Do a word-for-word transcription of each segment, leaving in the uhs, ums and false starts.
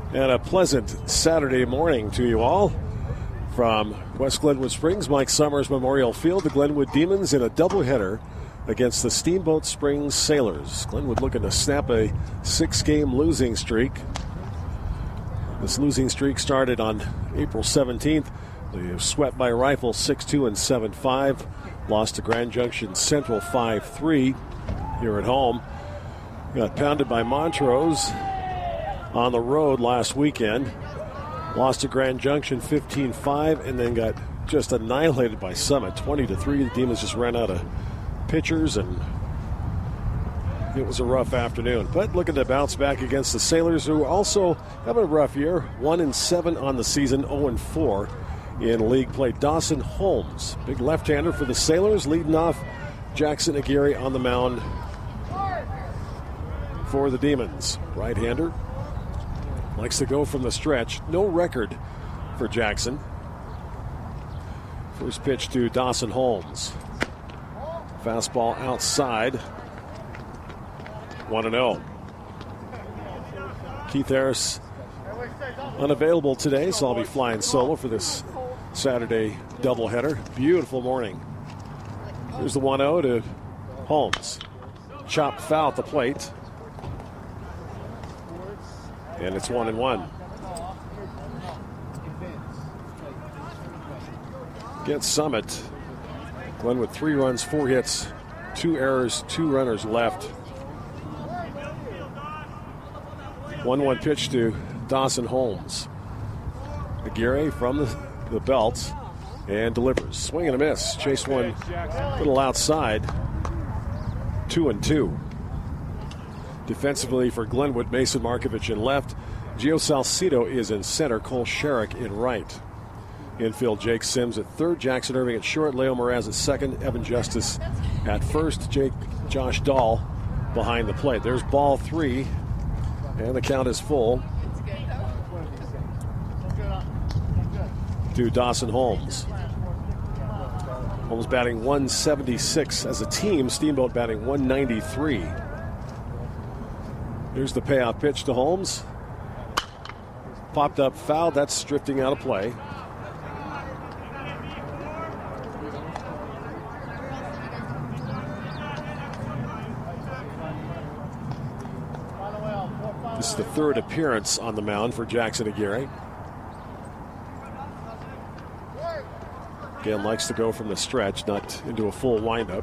And a pleasant Saturday morning to you all. From West Glenwood Springs, Mike Summers Memorial Field, the Glenwood Demons in a doubleheader against the Steamboat Springs Sailors. Glenwood looking to snap a six-game losing streak. This losing streak started on April seventeenth. They were swept by Rifle six two and seven five. Lost to Grand Junction Central five three here at home. Got pounded by Montrose on the road last weekend. Lost to Grand Junction fifteen five and then got just annihilated by Summit twenty to three. The Demons just ran out of pitchers and it was a rough afternoon. But looking to bounce back against the Sailors, who also have a rough year. one and seven on the season, oh and four in league play. Dawson Holmes, big left-hander for the Sailors, leading off. Jackson Aguirre on the mound for the Demons. Right-hander. Likes to go from the stretch. No record for Jackson. First pitch to Dawson Holmes. Fastball outside. one and oh. Keith Harris unavailable today, so I'll be flying solo for this Saturday doubleheader. Beautiful morning. Here's the one oh to Holmes. Chopped foul at the plate. And it's one and one. Against Summit, Glenn with three runs, four hits, two errors, two runners left. one one pitch to Dawson Holmes. Aguirre from the, the belt and delivers. Swing and a miss. Chase one a little outside. Two and two. Defensively for Glenwood, Mason Markovich in left. Gio Salcido is in center. Cole Sherrick in right. Infield, Jake Sims at third. Jackson Irving at short. Leo Moraz at second. Evan Justice at first. Jake Josh Dahl behind the plate. There's ball three. And the count is full to Dawson Holmes. Holmes batting one seventy-six as a team. Steamboat batting one ninety-three. Here's the payoff pitch to Holmes. Popped up foul. That's drifting out of play. This is the third appearance on the mound for Jackson Aguirre. Again, likes to go from the stretch, not into a full windup.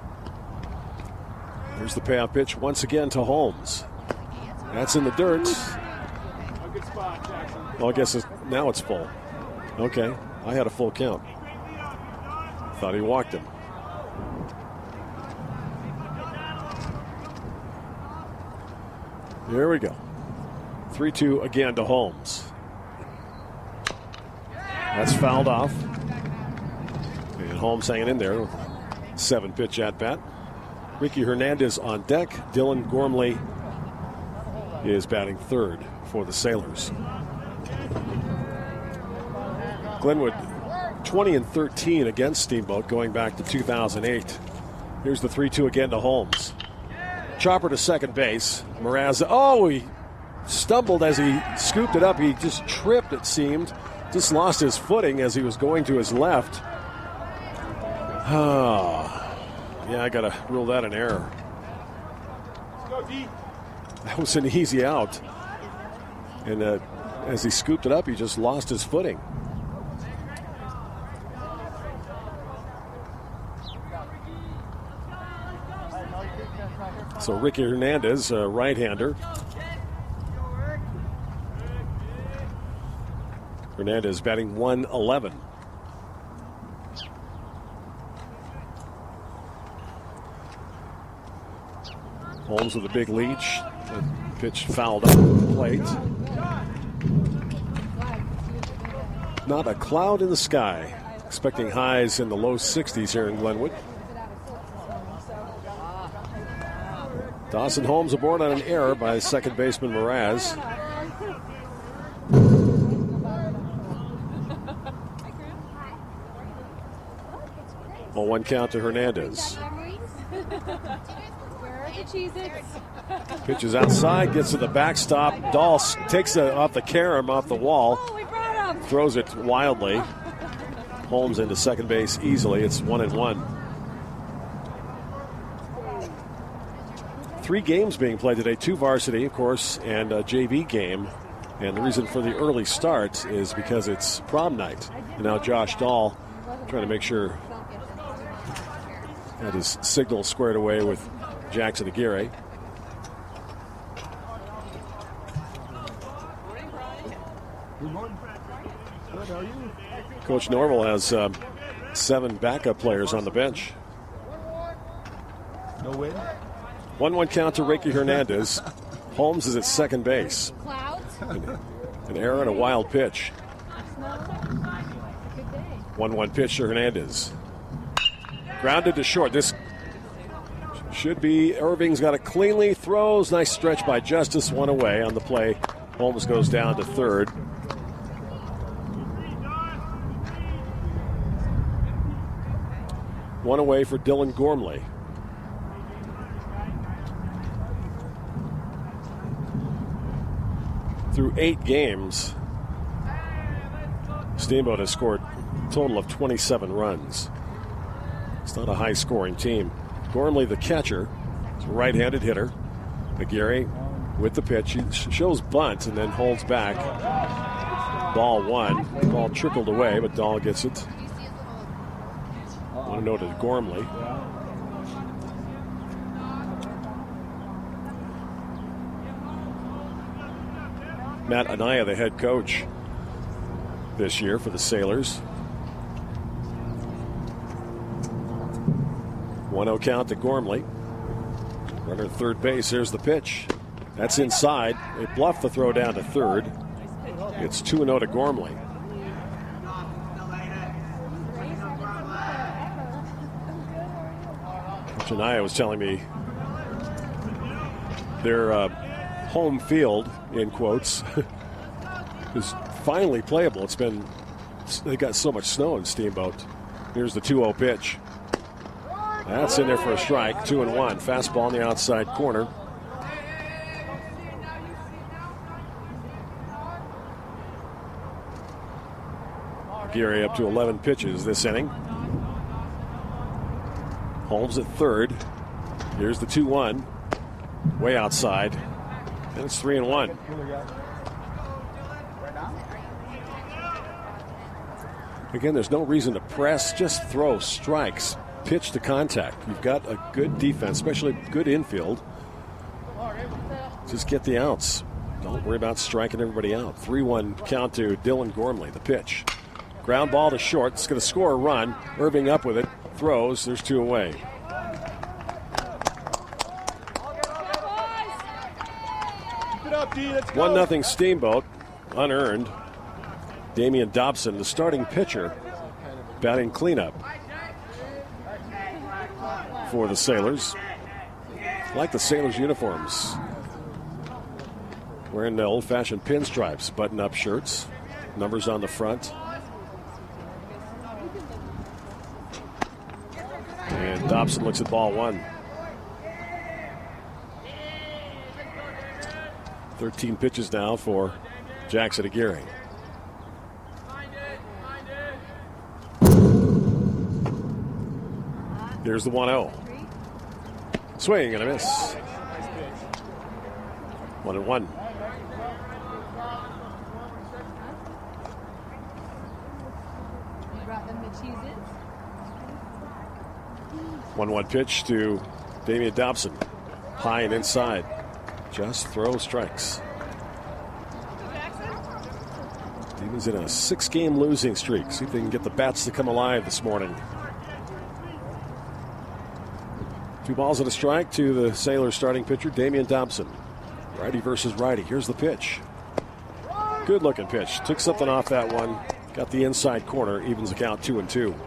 Here's the payoff pitch once again to Holmes. That's in the dirt. Well, I guess it's, now it's full. Okay, I had a full count. Thought he walked him. Here we go. three two again to Holmes. That's fouled off. And Holmes hanging in there with a seven pitch at bat. Ricky Hernandez on deck. Dylan Gormley is batting third for the Sailors. Glenwood twenty and thirteen against Steamboat going back to two thousand eight. Here's the three two again to Holmes. Chopper to second base. Moraz, oh, he stumbled as he scooped it up. He just tripped, it seemed. Just lost his footing as he was going to his left. Oh, yeah, I got to rule that an error. That was an easy out. And uh, as he scooped it up, he just lost his footing. So Ricky Hernandez, a right-hander. Hernandez batting one eleven. Holmes with a big leech. Pitch fouled up the plate. Not a cloud in the sky. Expecting highs in the low sixties here in Glenwood. Dawson Holmes aboard on an error by second baseman Moraz. oh one count to Hernandez. Pitches outside, gets to the backstop. Dahl takes it off the carom, off the wall, throws it wildly. Holmes into second base easily. It's one and one. Three games being played today, two varsity, of course, and a J V game. And the reason for the early start is because it's prom night. And now Josh Dahl trying to make sure that his signal squared away with Jackson Aguirre. Good morning. Good, how are you? Coach Norval has um, seven backup players on the bench. No win? one one count to Ricky Hernandez. Holmes is at second base. An, an error and a wild pitch. one one pitch to Hernandez. Grounded to short. This should be Irving's got it cleanly. Throws. Nice stretch by Justice. One away on the play. Holmes goes down to third. One away for Dylan Gormley. Through eight games, Steamboat has scored a total of twenty-seven runs. It's not a high-scoring team. Gormley, the catcher, is a right-handed hitter. Aguirre with the pitch. He shows bunt and then holds back. Ball one. Ball trickled away, but Dahl gets it. One note to Gormley. Matt Anaya, the head coach this year for the Sailors. one oh count to Gormley. Runner at third base. Here's the pitch. That's inside. They bluff the throw down to third. It's two and oh to Gormley. Coach Anaya was telling me their uh, home field, in quotes, is finally playable. It's been, they got so much snow in Steamboat. Here's the two oh pitch. That's in there for a strike. Two and one. Fastball in the outside corner. Aguirre up to eleven pitches this inning. Holmes at third. Here's the two one. Way outside. And it's three and one. Again, there's no reason to press. Just throw strikes. Pitch to contact. You've got a good defense, especially good infield. Just get the outs. Don't worry about striking everybody out. three one count to Dylan Gormley, the pitch. Ground ball to short. It's going to score a run. Irving up with it. Throws. There's two away. one nothing Steamboat. Unearned. Damian Dobson, the starting pitcher, batting cleanup for the Sailors. I like the Sailors uniforms. Wearing the old-fashioned pinstripes, button-up shirts, numbers on the front. And Dobson looks at ball one. thirteen pitches now for Jackson Aguirre. Here's the one oh. Swing and a miss. One and one. one one pitch to Damian Dobson. High and inside. Just throw strikes. Demons in a six-game losing streak. See if they can get the bats to come alive this morning. Two balls and a strike to the Sailors starting pitcher, Damian Dobson. Righty versus righty. Here's the pitch. Good looking pitch. Took something off that one. Got the inside corner. Evens the count two and two.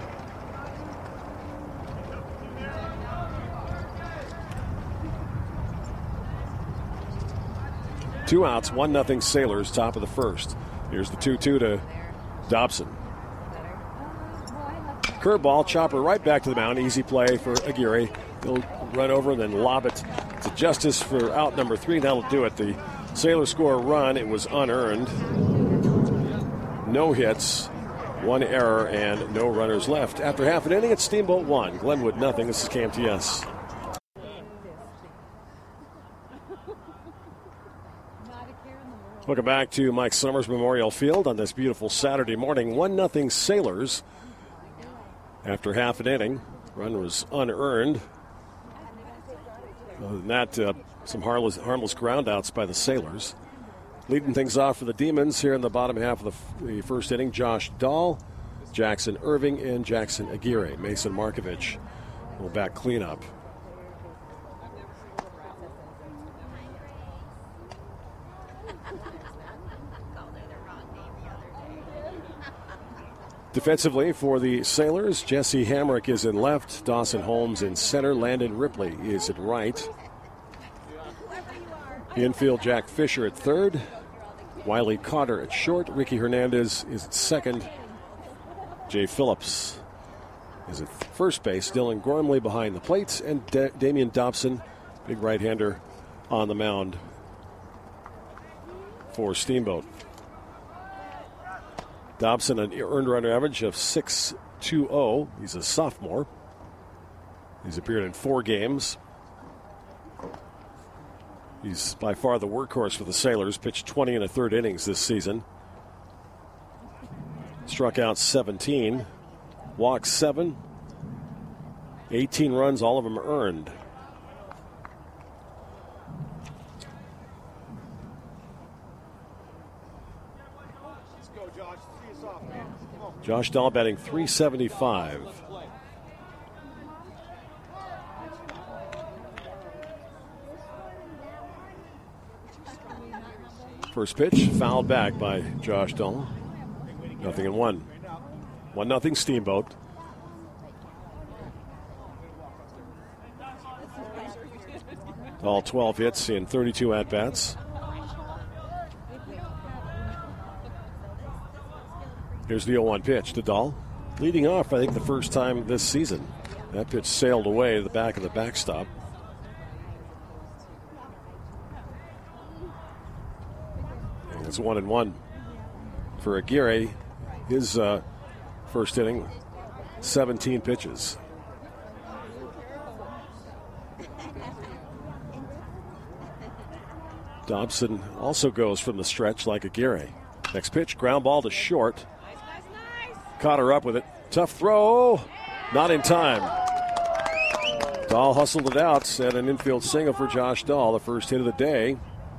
Two outs, one nothing Sailors, top of the first. Here's the two two to Dobson. Curveball, chopper right back to the mound. Easy play for Aguirre. He'll run over and then lob it to Justice for out number three. That'll do it. The Sailors score a run. It was unearned. No hits, one error, and no runners left. After half an inning, it's Steamboat one, Glenwood nothing. This is K M T S. Welcome back to Mike Summers Memorial Field on this beautiful Saturday morning. one nothing Sailors. After half an inning, run was unearned. Other than that, uh, some harmless, harmless groundouts by the Sailors. Leading things off for the Demons here in the bottom half of the, f- the first inning, Josh Dahl, Jackson Irving, and Jackson Aguirre. Mason Markovich will back cleanup. Defensively for the Sailors, Jesse Hamrick is in left, Dawson Holmes in center, Landon Ripley is in right. Infield, Jack Fisher at third, Wiley Cotter at short, Ricky Hernandez is at second, Jay Phillips is at first base, Dylan Gormley behind the plate, and da- Damian Dobson, big right-hander, on the mound for Steamboat. Dobson, an earned run average of six point two oh. He's a sophomore. He's appeared in four games. He's by far the workhorse for the Sailors. Pitched twenty and a third innings this season. Struck out seventeen. Walked seven. eighteen runs, all of them earned. Josh Dahl batting three seventy-five. First pitch, fouled back by Josh Dahl. Nothing in one. One nothing Steamboat. All twelve hits in thirty-two at-bats. Here's the oh one pitch to Dahl. Leading off, I think, the first time this season. That pitch sailed away to the back of the backstop. And it's one and one for Aguirre. His uh, first inning, seventeen pitches. Dobson also goes from the stretch like Aguirre. Next pitch, ground ball to short. Caught her up with it. Tough throw. Not in time. Dahl hustled it out. Set an infield single for Josh Dahl, the first hit of the day.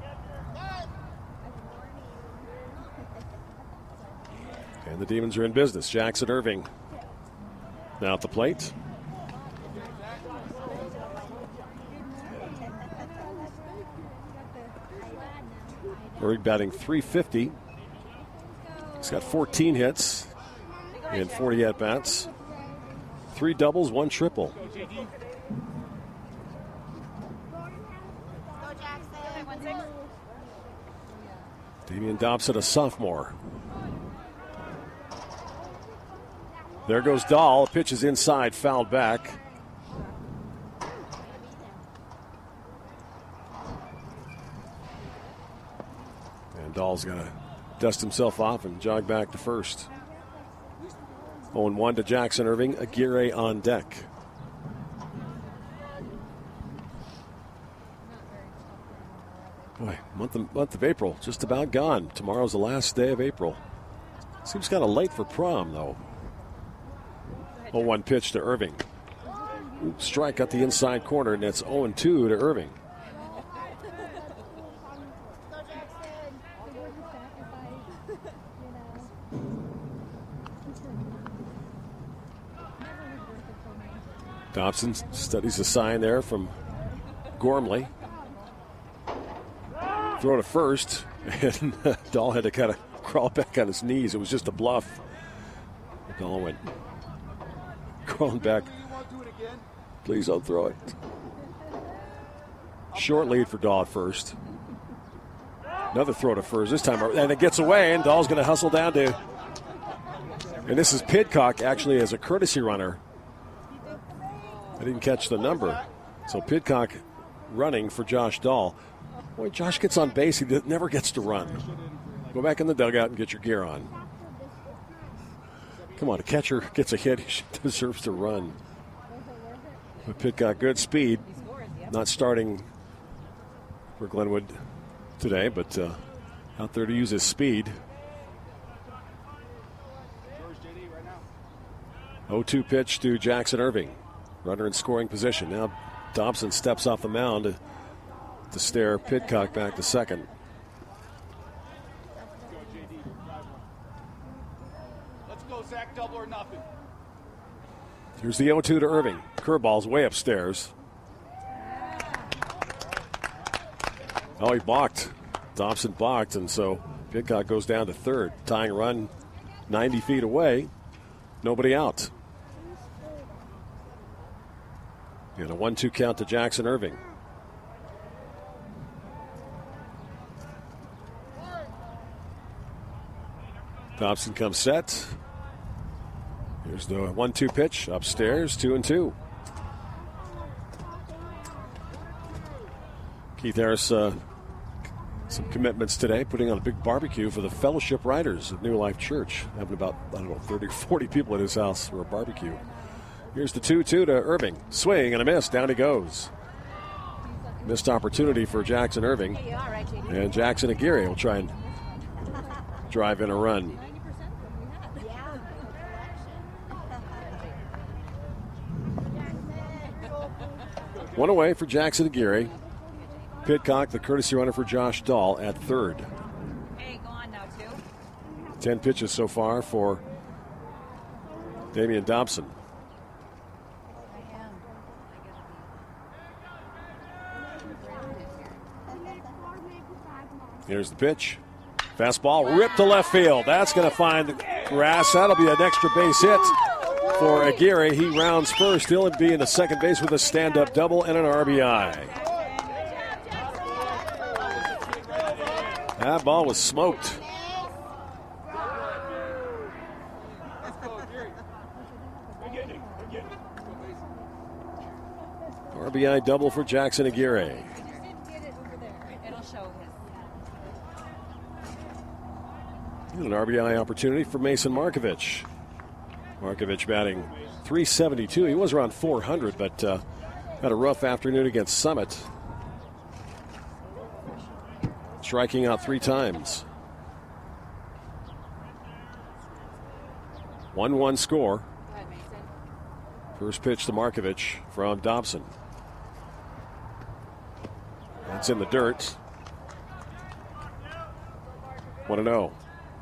And the Demons are in business. Jackson Irving now at the plate. Irving batting three fifty. He's got fourteen hits in forty at-bats. Three doubles, one triple. Damian Dobson, a sophomore. There goes Dahl. Pitch is inside, fouled back. And Dahl's going to dust himself off and jog back to first. oh one to Jackson Irving. Aguirre on deck. Boy, month of, month of April just about gone. Tomorrow's the last day of April. Seems kind of late for prom, though. oh one pitch to Irving. Ooh, strike at the inside corner, and it's oh two to Irving. Dobson studies the sign there from Gormley. Throw to first, and Dahl had to kind of crawl back on his knees. It was just a bluff. Dahl went crawling back. Please don't throw it. Short lead for Dahl at first. Another throw to first this time, and it gets away, and Dahl's going to hustle down to. And this is Pidcock actually as a courtesy runner. I didn't catch the number. So Pidcock running for Josh Dahl. Boy, Josh gets on base. He never gets to run. Go back in the dugout and get your gear on. Come on, a catcher gets a hit. He deserves to run. But Pidcock, good speed. Not starting for Glenwood today, but uh, out there to use his speed. oh two pitch to Jackson Irving. Runner in scoring position. Now Dobson steps off the mound to, to stare Pidcock back to second. Let's go, Zach, double or nothing. Here's the oh two to Irving. Curveball's way upstairs. Oh, he balked. Dobson balked, and so Pidcock goes down to third. Tying run ninety feet away. Nobody out. And a one two count to Jackson Irving. Dobson comes set. Here's the one two pitch. Upstairs, two and two. Keith Harris, uh, some commitments today, putting on a big barbecue for the Fellowship Riders at New Life Church. Having about, I don't know, thirty or forty people at his house for a barbecue. Here's the two two to Irving. Swing and a miss. Down he goes. Missed opportunity for Jackson Irving. And Jackson Aguirre will try and drive in a run. One away for Jackson Aguirre. Pidcock, the courtesy runner for Josh Dahl at third. Hey, go on now, two. Ten pitches so far for Damian Dobson. Here's the pitch. Fastball ripped to left field. That's going to find grass. That'll be an extra base hit for Aguirre. He rounds first. He'll be in the second base with a stand-up double and an R B I. That ball was smoked. R B I double for Jackson Aguirre. An R B I opportunity for Mason Markovich. Markovich batting three seventy-two. He was around four hundred, but uh, had a rough afternoon against Summit. Striking out three times. one one score. First pitch to Markovich from Dobson. That's in the dirt. one and oh.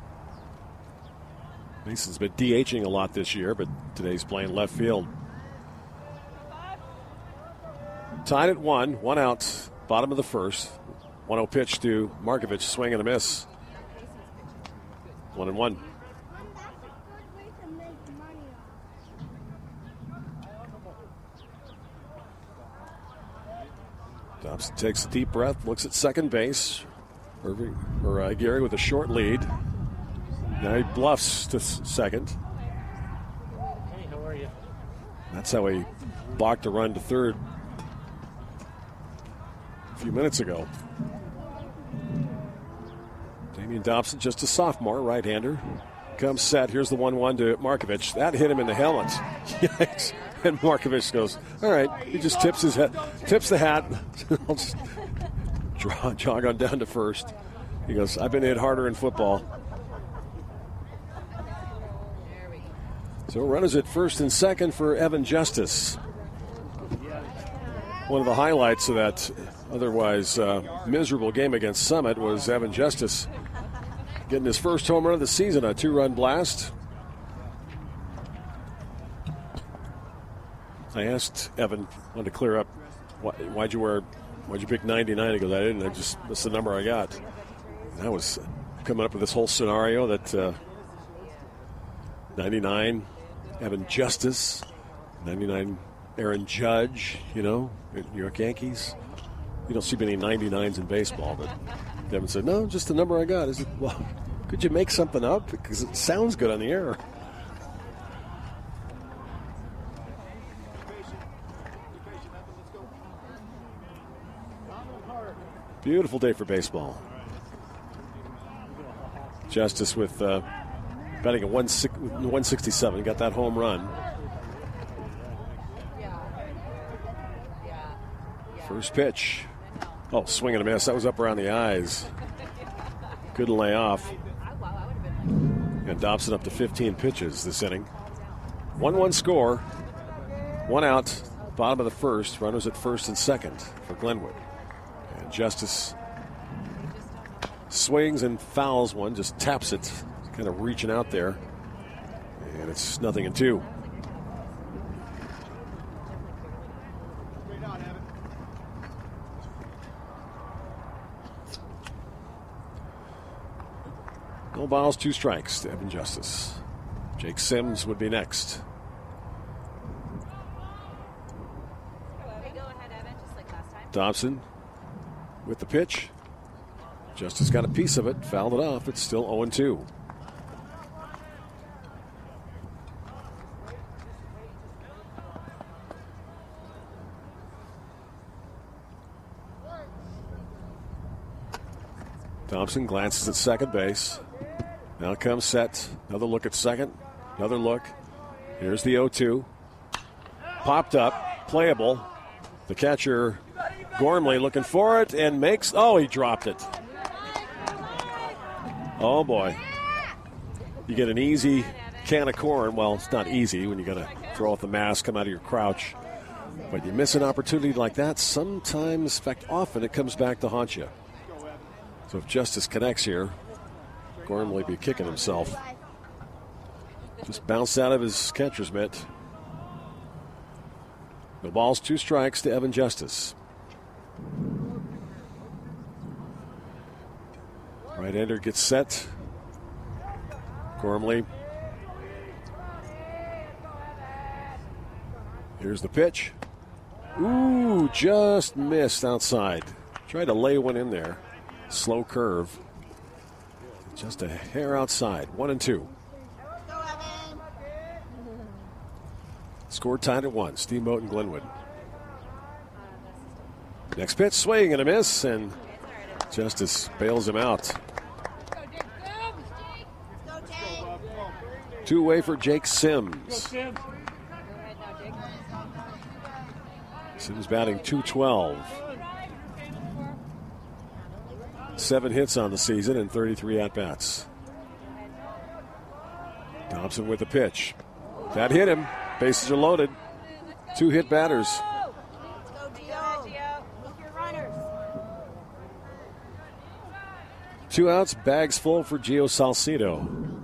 Mason's been DHing a lot this year, but today's playing left field. Tied at one, one out, bottom of the first. one oh pitch to Markovich, swing and a miss. One and one. Dobson takes a deep breath, looks at second base. Irving, or uh, Gary with a short lead. Now he bluffs to second. Hey, how are you? That's how he blocked a run to third a few minutes ago. Damian Dobson, just a sophomore, right-hander. Comes set. Here's the one one to Markovich. That hit him in the helmet. Yikes. And Markovich goes, all right. He just tips his head, tips the hat. I'll just draw, jog on down to first. He goes, I've been hit harder in football. So runners at first and second for Evan Justice. One of the highlights of that otherwise uh, miserable game against Summit was Evan Justice getting his first home run of the season, a two-run blast. I asked Evan, wanted to clear up, why, why'd you wear, why'd you pick ninety-nine? He goes, I didn't, I just, that's the number I got. And I was coming up with this whole scenario that uh, ninety-nine, Evan Justice, ninety-nine, Aaron Judge, you know, New York Yankees. You don't see many ninety-nines in baseball, but Evan said, no, just the number I got. I said, well, could you make something up? Because it sounds good on the air. Beautiful day for baseball. Justice with uh, batting at one sixty-seven. Got that home run. First pitch. Oh, swing and a miss. That was up around the eyes. Couldn't lay off. And Dobson up to fifteen pitches this inning. one one score. One out. Bottom of the first. Runners at first and second for Glenwood. And Justice swings and fouls one. Just taps it. Kind of reaching out there. And it's nothing in two. No balls, two strikes to Evan Justice. Jake Sims would be next. Dobson with the pitch. Justice got a piece of it, fouled it off. It's still oh and two. Thompson glances at second base. Now comes set. Another look at second. Another look. Here's the oh two. Popped up. Playable. The catcher, Gormley, looking for it and makes. Oh, he dropped it. Oh, boy. You get an easy can of corn. Well, it's not easy when you got to throw off the mask, come out of your crouch. But you miss an opportunity like that, sometimes, in fact, often it comes back to haunt you. So if Justice connects here, Gormley be kicking himself. Just bounced out of his catcher's mitt. No balls, two strikes to Evan Justice. Right-hander gets set. Gormley. Here's the pitch. Ooh, just missed outside. Tried to lay one in there. Slow curve. Just a hair outside. One and two. Score tied at one. Steamboat and Glenwood. Next pitch, swing and a miss, and Justice bails him out. Two away for Jake Sims. Sims batting two twelve. Seven hits on the season and thirty-three at-bats. Thompson with the pitch. That hit him. Bases are loaded. Two hit batters. Two outs, bags full for Gio Salcido.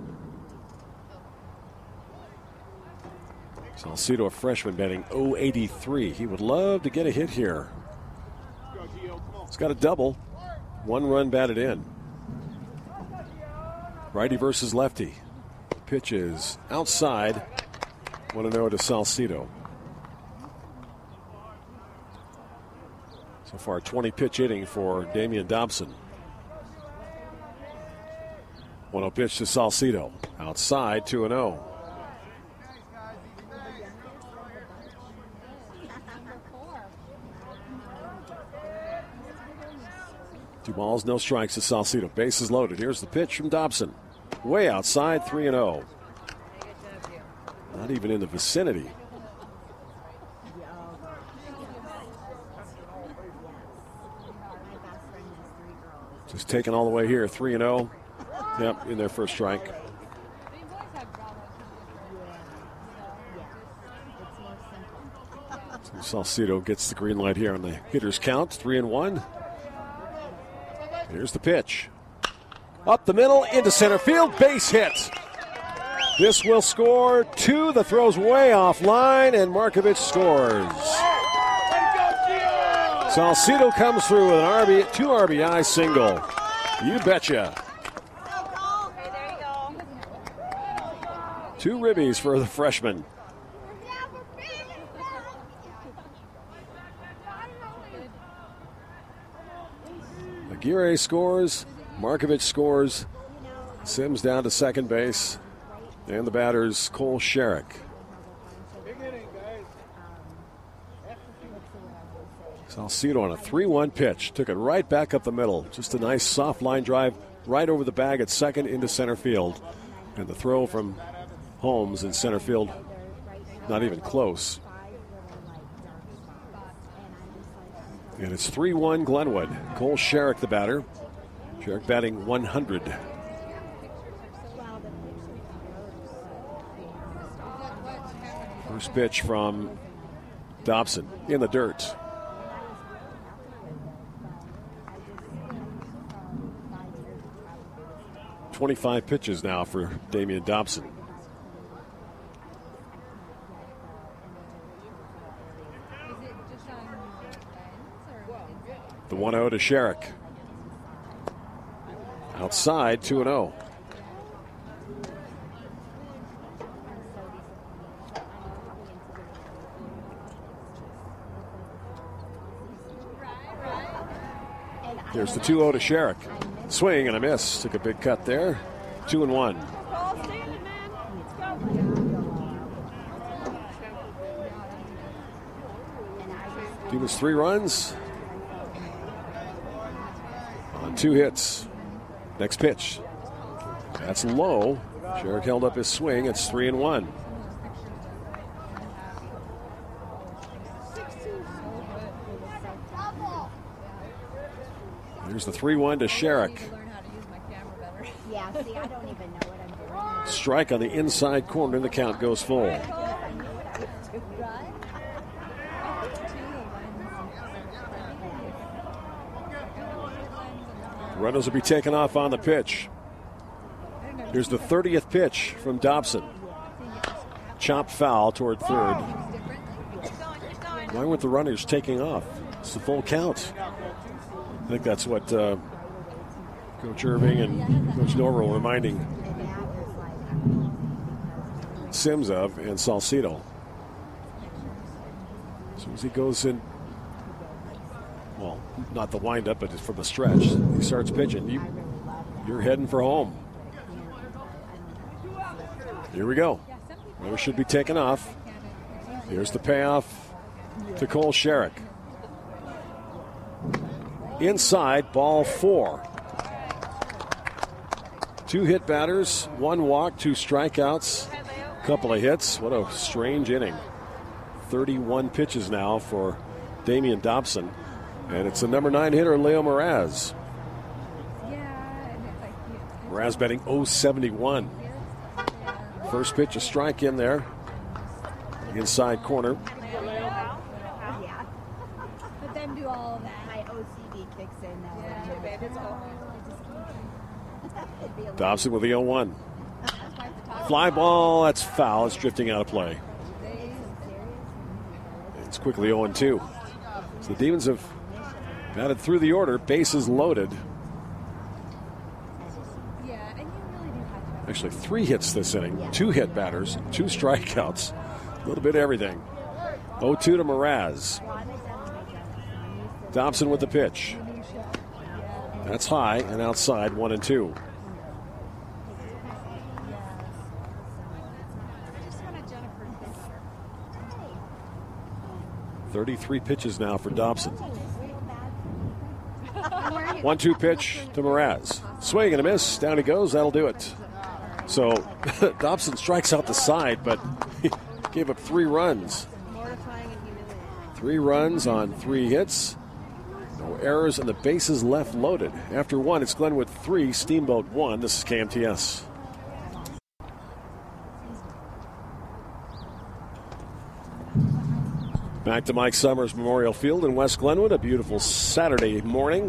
Salcido, a freshman, batting oh eighty-three. He would love to get a hit here. He's got a double. One run batted in. Righty versus lefty. Pitch is outside. one oh to Salcido. So far, twenty pitch inning for Damian Dobson. one oh pitch to Salcido. Outside, two and oh. Two balls, no strikes to Salcido. Bases loaded. Here's the pitch from Dobson. Way outside, three and oh. Not even in the vicinity. Just taken all the way here, three and oh. Yep, in their first strike. So Salcido gets the green light here on the hitter's count, three and one. Here's the pitch. Up the middle, into center field, base hit. This will score two. The throw's way offline, and Markovich scores. Salcido comes through with an R B, two R B I single. You betcha. Okay, there you go. Two ribbies for the freshman. Aguirre scores. Markovich scores. Sims down to second base. And the batter's Cole Sherrick. Salcedo on a three one pitch. Took it right back up the middle. Just a nice soft line drive right over the bag at second into center field. And the throw from Holmes in center field, not even close. And it's three one Glenwood. Cole Sherrick the batter. Sherrick batting one hundred. First pitch from Dobson in the dirt. twenty-five pitches now for Damian Dobson. The one oh to Sherrick. Outside, two and oh. Here's the two oh to Sherrick. Swing and a miss. Took a big cut there. Two and one. Demons three runs on two hits. Next pitch. That's low. Sherrick held up his swing. It's three and one. Here's the three one to Sherrick. Yeah, see, I don't even know what I'm doing. Strike on the inside corner. The count goes full. Runners will be taken off on the pitch. Here's the thirtieth pitch from Dobson. Chop foul toward third. Why weren't the runners taking off? It's the full count. I think that's what uh, Coach Irving and Coach Norville were reminding Sims of and Salcedo. As soon as he goes in, well, not the windup, but from the stretch, he starts pitching. You, you're heading for home. Here we go. Runners should be taken off. Here's the payoff to Cole Sherrick. Inside, ball four. Two hit batters, one walk, two strikeouts, couple of hits. What a strange inning. thirty-one pitches now for Damian Dobson. And it's the number nine hitter, Leo Mraz. Mraz batting oh seventy-one. First pitch, a strike in there. Inside corner. Let them do all of that. My O C D kicks in now. Dobson with the oh one. Fly ball, that's foul. It's drifting out of play. It's quickly oh two. So the Demons have batted through the order, bases loaded. Actually, three hits this inning, two hit batters, two strikeouts, a little bit of everything. oh two to Mraz. Dobson with the pitch. That's high and outside, one and two. thirty-three pitches now for Dobson. one two pitch to Mraz. Swing and a miss. Down he goes. That'll do it. So Dobson strikes out the side, but he gave up three runs. Three runs on three hits. No errors, and the bases left loaded. After one, it's Glenwood three, Steamboat one. This is K M T S. Back to Mike Summers Memorial Field in West Glenwood. A beautiful Saturday morning.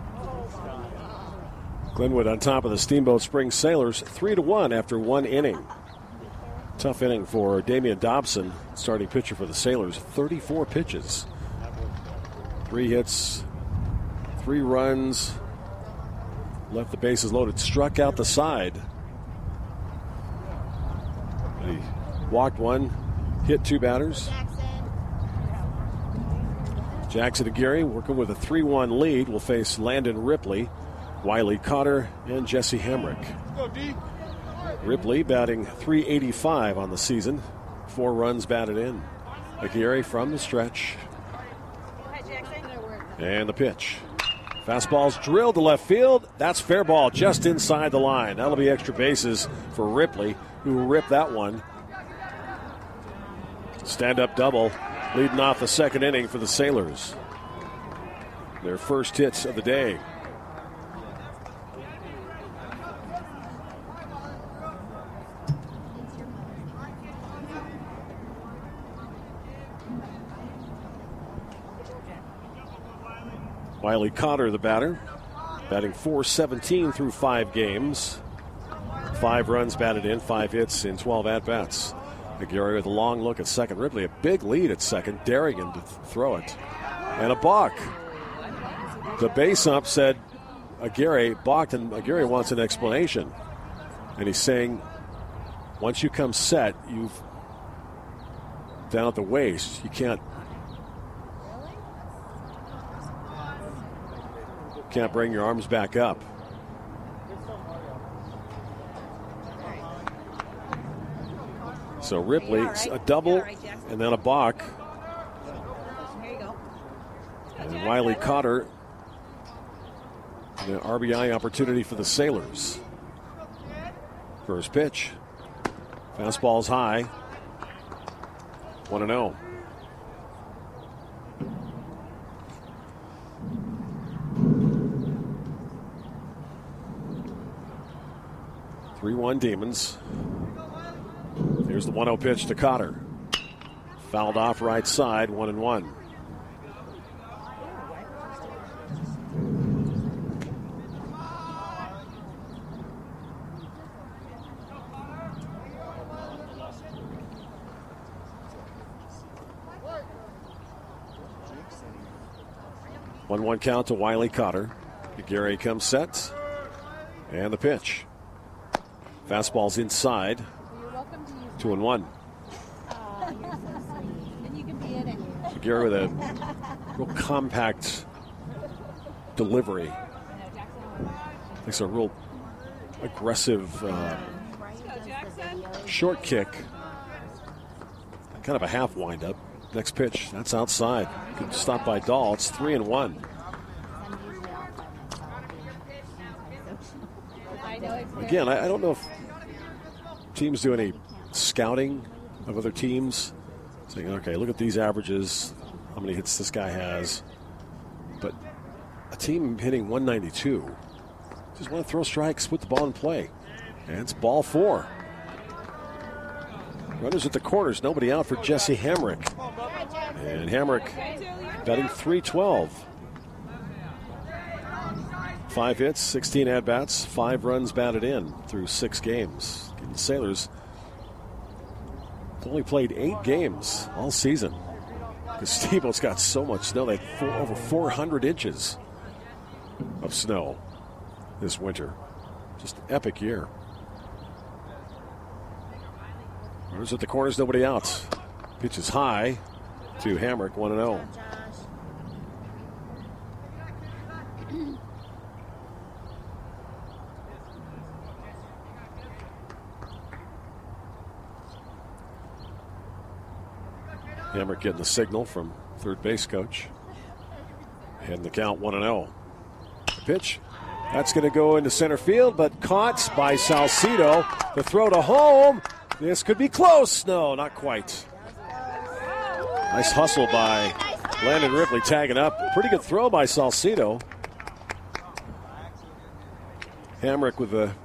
Glenwood on top of the Steamboat Springs Sailors, three to one after one inning. Tough inning for Damian Dobson, starting pitcher for the Sailors. thirty-four pitches, three hits, three runs, left the bases loaded, struck out the side. He walked one, hit two batters. Jackson Aguirre working with a three one lead will face Landon Ripley, Wiley Cotter, and Jesse Hamrick. Ripley batting three eighty-five on the season. Four runs batted in. Aguirre from the stretch. And the pitch. Fastball's drilled to left field. That's fair ball just inside the line. That'll be extra bases for Ripley, who ripped that one. Stand-up double leading off the second inning for the Sailors. Their first hits of the day. Wiley Cotter, the batter, batting four seventeen through five games. Five runs batted in, five hits in twelve at-bats. Aguirre with a long look at second. Ripley a big lead at second, daring him to th- throw it. And a balk. The base ump said Aguirre balked, and Aguirre wants an explanation. And he's saying, once you come set, you've down at the waist. You can't Can't bring your arms back up. So Ripley, a double, and then a balk. And Wiley Cotter, the R B I opportunity for the Sailors. First pitch. Fastball's high. one and oh. three one Demons. Here's the one oh pitch to Cotter. Fouled off right side, one and one. one one count to Wiley Cotter. Aguirre comes set. And the pitch. Fastball's inside. Two and one. Aguirre with a real compact delivery. It's a real aggressive uh, short kick. Kind of a half windup. Next pitch, that's outside. Good stop by Dahl. It's three and one. Again, I, I don't know if teams do any scouting of other teams. Saying, okay, look at these averages, how many hits this guy has. But a team hitting one ninety-two just want to throw strikes, put the ball in play. And it's ball four. Runners at the corners, nobody out for Jesse Hamrick. And Hamrick batting three twelve. Five hits, sixteen at-bats, five runs batted in through six games. The Sailors only played eight games all season because Steamboat's got so much snow. They had four, over four hundred inches of snow this winter. Just an epic year. Runners at the corners, nobody out. Pitch is high to Hamrick, one and oh. Hamrick getting the signal from third base coach. And the count one and oh. Pitch. That's going to go into center field, but caught by Salcido. The throw to home. This could be close. No, not quite. Nice hustle by Landon Ripley tagging up. Pretty good throw by Salcido. Hamrick with the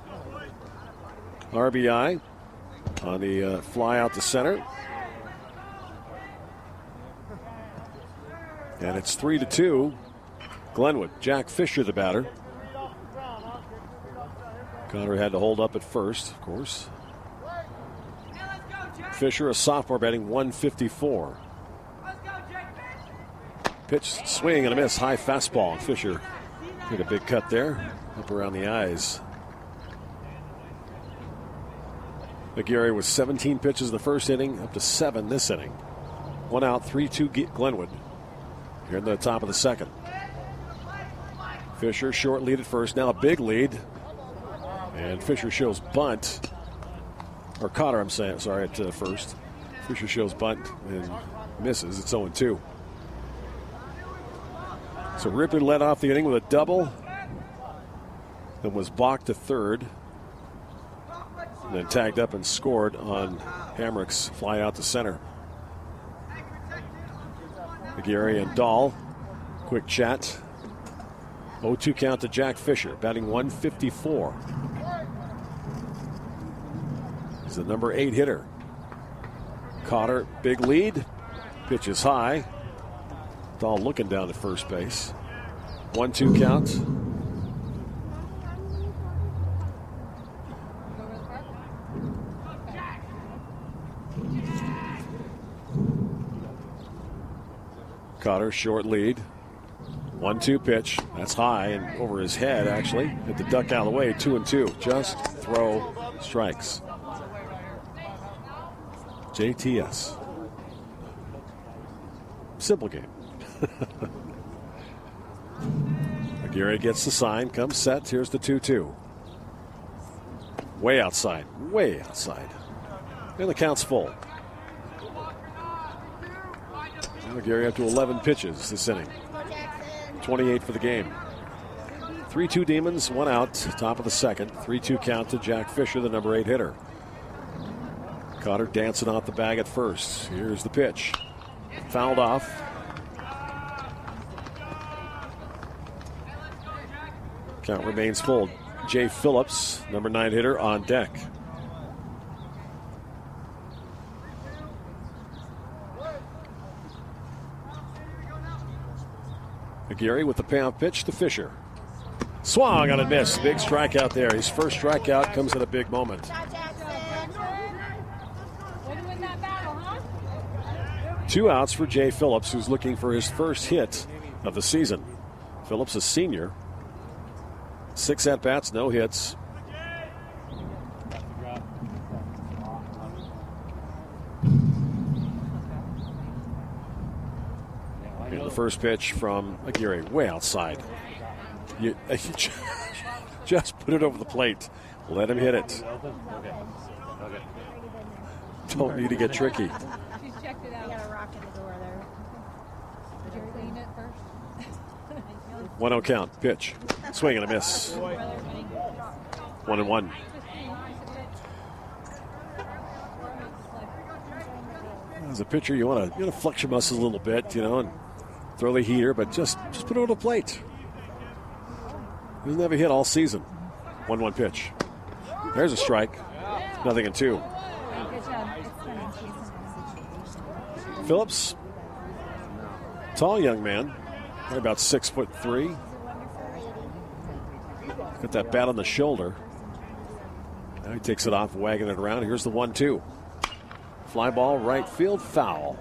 R B I on the uh, fly out to center. And it's three to two. Glenwood. Jack Fisher, the batter. Connor had to hold up at first, of course. Fisher, a sophomore, batting one fifty-four. Pitch, swing, and a miss. High fastball. Fisher took a big cut there, up around the eyes. Aguirre was seventeen pitches in the first inning, up to seven this inning. One out, three two Glenwood. Here in the top of the second. Fisher, short lead at first, now a big lead. And Fisher shows bunt. Or Cotter, I'm saying, sorry, at uh, first. Fisher shows bunt and misses. It's oh and two. So Ripley led off the inning with a double, then was balked to third, and then tagged up and scored on Hamrick's fly out to center. Aguirre and Dahl, quick chat. oh two count to Jack Fisher, batting one fifty-four. He's the number eight hitter. Cotter, big lead. Pitch is high. Dahl looking down at first base. one two count. Cotter, short lead. one two pitch. That's high and over his head, actually. Hit the duck out of the way. Two and two. Just throw strikes. J T S. Simple game. Aguirre gets the sign. Comes set. Here's the two two. Way outside. Way outside. And the count's full. Aguirre up to eleven pitches this inning. twenty-eight for the game. three two Demons, one out, top of the second. three two count to Jack Fisher, the number eight hitter. Cotter dancing off the bag at first. Here's the pitch. Fouled off. Count remains full. Jay Phillips, number nine hitter, on deck. Aguirre with the payoff pitch to Fisher. Swung on a miss. Big strikeout there. His first strikeout comes at a big moment. Two outs for Jay Phillips, who's looking for his first hit of the season. Phillips, a senior. Six at-bats, no hits. And the first pitch from Aguirre, way outside. You, you just put it over the plate. Let him hit it. Don't need to get tricky. She's checked it out. You got a rock in the door there. Did you clean it first? one oh count. Pitch. Swing and a miss. One and one. As a pitcher, you want to you want to flex your muscles a little bit, you know, and throw the heater, but just just put it on the plate. He doesn't have a hit all season. one one pitch. There's a strike. Nothing in two. Phillips, tall young man, about six foot three. Got that bat on the shoulder. Now he takes it off, wagging it around. Here's the one two. Fly ball, right field, foul.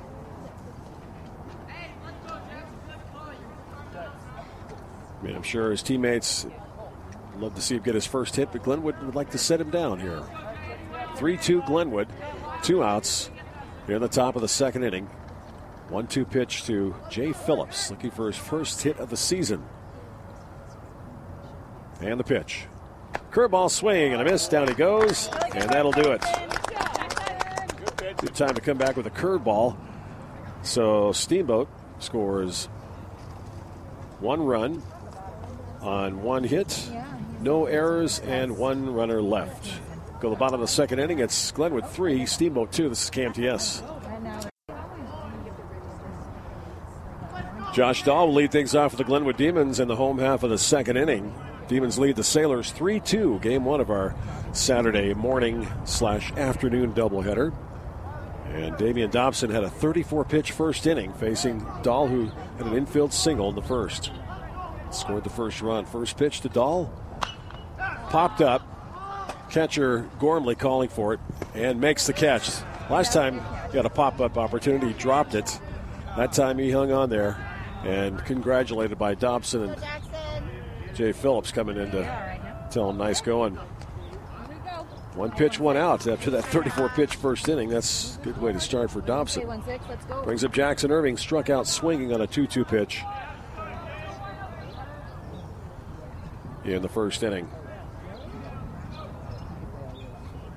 I mean, I'm sure his teammates would love to see him get his first hit, but Glenwood would like to set him down here. three two Glenwood, two outs here in the top of the second inning. one two pitch to Jay Phillips, looking for his first hit of the season. And the pitch. Curveball swing and a miss. Down he goes, and that'll do it. Good time to come back with a curveball. So Steamboat scores one run on one hit, no errors, and one runner left. Go to the bottom of the second inning. It's Glenwood three, Steamboat two. This is K M T S. Josh Dahl will lead things off for the Glenwood Demons in the home half of the second inning. Demons lead the Sailors three two, game one of our Saturday morning slash afternoon doubleheader. And Damian Dobson had a thirty-four pitch first inning, facing Dahl, who had an infield single in the first. Scored the first run. First pitch to Dahl. Popped up. Catcher Gormley calling for it and makes the catch. Last time he had a pop-up opportunity, he dropped it. That time he hung on there, and congratulated by Dobson and Jay Phillips coming in to tell him nice going. One pitch, one out after that thirty-four pitch first inning. That's a good way to start for Dobson. Brings up Jackson Irving, struck out swinging on a two two pitch in the first inning.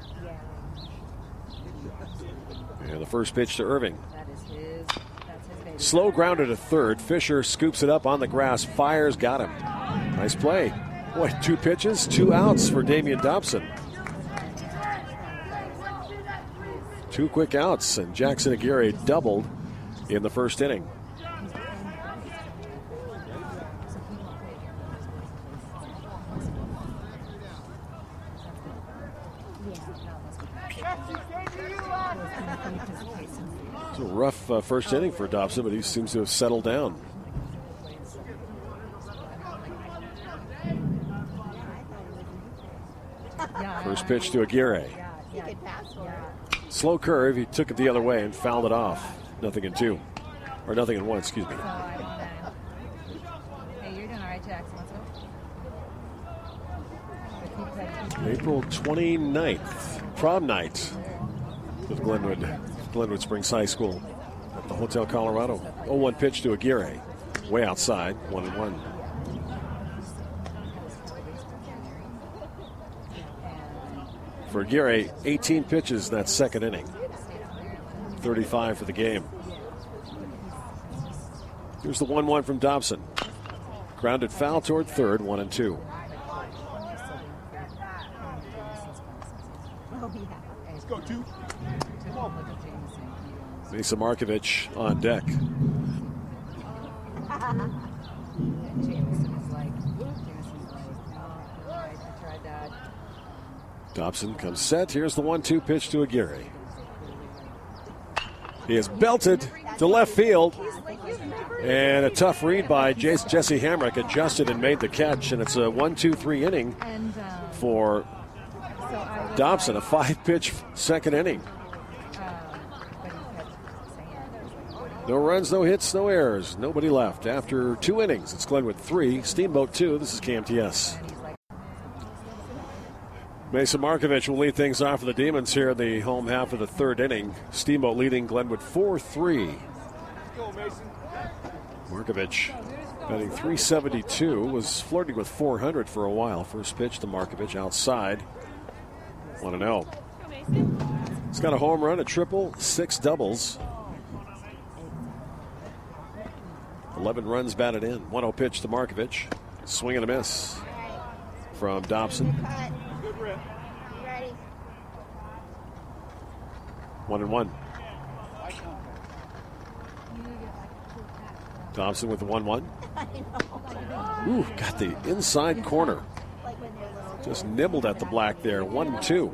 And the first pitch to Irving. That is his, that's his baby. Slow grounded to third. Fisher scoops it up on the grass, fires, got him. Nice play. Boy, two pitches, two outs for Damian Dobson. Two quick outs, and Jackson Aguirre doubled in the first inning. It's a rough uh, first inning for Dobson, but he seems to have settled down. First pitch to Aguirre. Slow curve, he took it the other way and fouled it off. Nothing in two. Or nothing in one, excuse me. Hey, you're doing all right, Jackson. Let's go. April twenty-ninth, prom night with Glenwood, Glenwood Springs High School at the Hotel Colorado. oh one pitch to Aguirre. Way outside, one and one. For Aguirre, eighteen pitches in that second inning. thirty-five for the game. Here's the one one from Dobson. Grounded foul toward third, one and two. Let's go, two. Mesa Markovich on deck. Dobson comes set. Here's the one two pitch to Aguirre. He is belted to left field. And a tough read by Jace, Jesse Hamrick, adjusted and made the catch. And it's a one two three inning for Dobson, a five-pitch second inning. No runs, no hits, no errors. Nobody left. After two innings, it's Glenwood three, Steamboat two. This is K M T S. Mesa Markovich will lead things off for the Demons here in the home half of the third inning. Steamboat leading Glenwood four three. Markovich batting three seventy-two, was flirting with four hundred for a while. First pitch to Markovich outside. one and oh. He's got a home run, a triple, six doubles. eleven runs batted in. one oh pitch to Markovich. Swing and a miss from Dobson. One and one. Dobson with the one one. Ooh, got the inside corner. Just nibbled at the black there. One and two.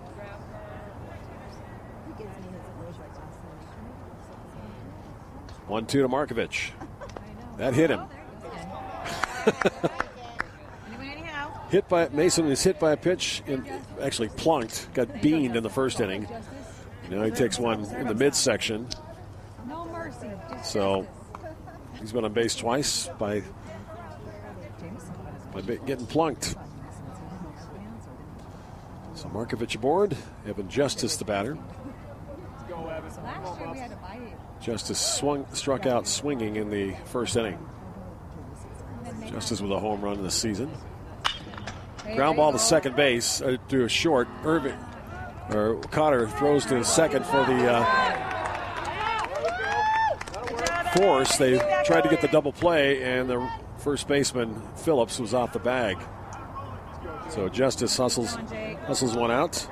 One two to Markovich. That hit him. Hit by Mason was hit by a pitch, and actually plunked, got beamed in the first inning. Now he takes one in the midsection. So he's been on base twice by, by getting plunked. So Markovich aboard. Evan Justice the batter. Justice swung, struck out swinging in the first inning. Justice with a home run this season. Ground ball to second base, uh, to a short. Irving, or Cotter throws to second for the uh, force. They tried to get the double play, and the first baseman, Phillips, was off the bag. So Justice hustles, hustles one out.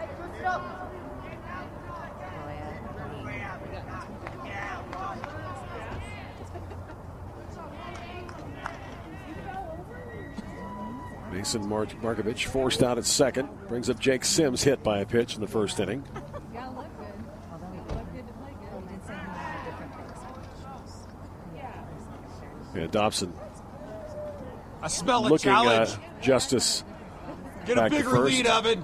Mason Mar- Markovich forced out at second. Brings up Jake Sims, hit by a pitch in the first inning. Yeah, Dobson. I smell a looking, challenge. Uh, Justice Get back a to bigger first. lead of it.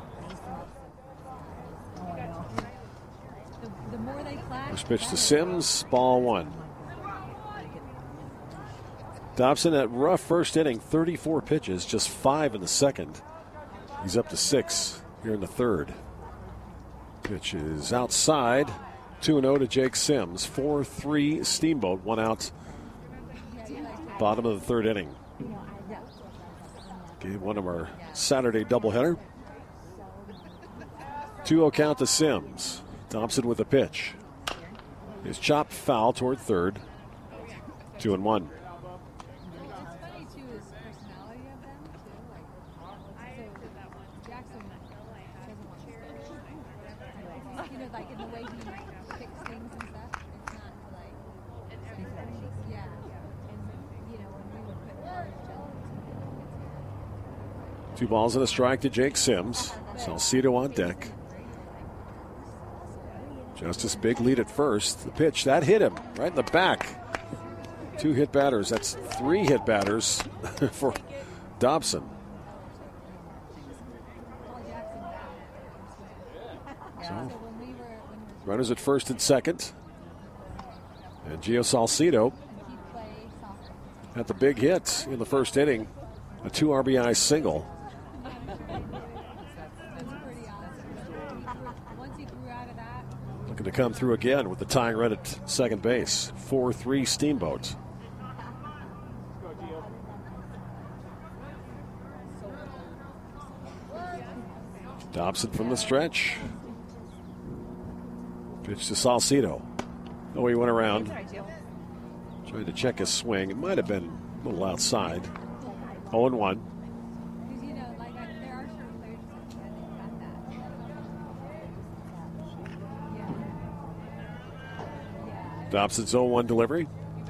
First pitch to Sims, ball one. Dobson at rough first inning, thirty-four pitches, just five in the second. He's up to six here in the third. Pitch is outside, two and oh to Jake Sims. four three Steamboat, one out. Bottom of the third inning. Game one of our Saturday doubleheader. two oh count to Sims. Dobson with a pitch. His chop foul toward third. Two and one. It's funny too, his personality of them too. Like, so Jackson doesn't want to you know, like in the way he picks things and stuff. It's not like, yeah. And you know, when we would put hard Two balls and a strike to Jake Sims. Salcido on deck. Justice big lead at first. The pitch, that hit him right in the back. Two hit batters. That's three hit batters for Dobson. So, runners at first and second. And Gio Salcido had the big hit in the first inning. A two R B I single. Looking to come through again with the tying run at second base. four three Steamboat. Dobson from the stretch. Pitch to Salcido. Oh, he went around. Tried to check his swing. It might have been a little outside. oh and one. Dobson's oh one delivery.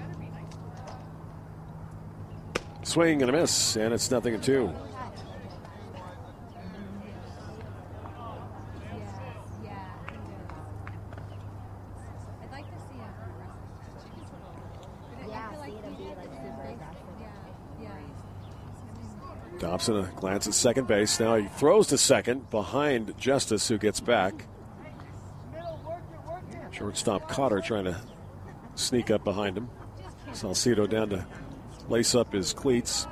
Swing and a miss, and it's nothing and two. Dobson a glance at second base. Now he throws to second behind Justice, who gets back. Shortstop Cotter trying to sneak up behind him. Salcido down to lace up his cleats.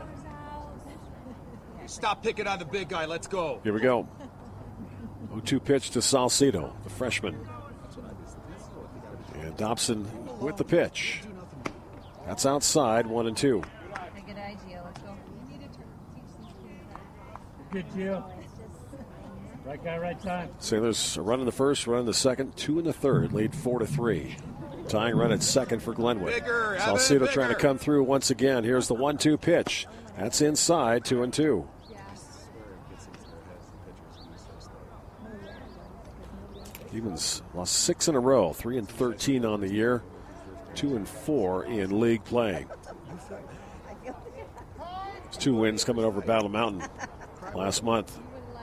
Stop picking on the big guy. Let's go. Here we go. oh two pitch to Salcido, the freshman. And Dobson with the pitch. That's outside, one and two. A good idea. Let's go. You need to teach these kids. Good deal. Right guy, right time. Sailors a run in the first, run in the second, two in the third, lead four to three. Tying run at second for Glenwood. Bigger, Salcido bigger. trying to come through once again. Here's the one two pitch. That's inside, two and two. Demons lost six in a row, three and thirteen on the year, two and four in league play. There's two wins coming over Battle Mountain last month.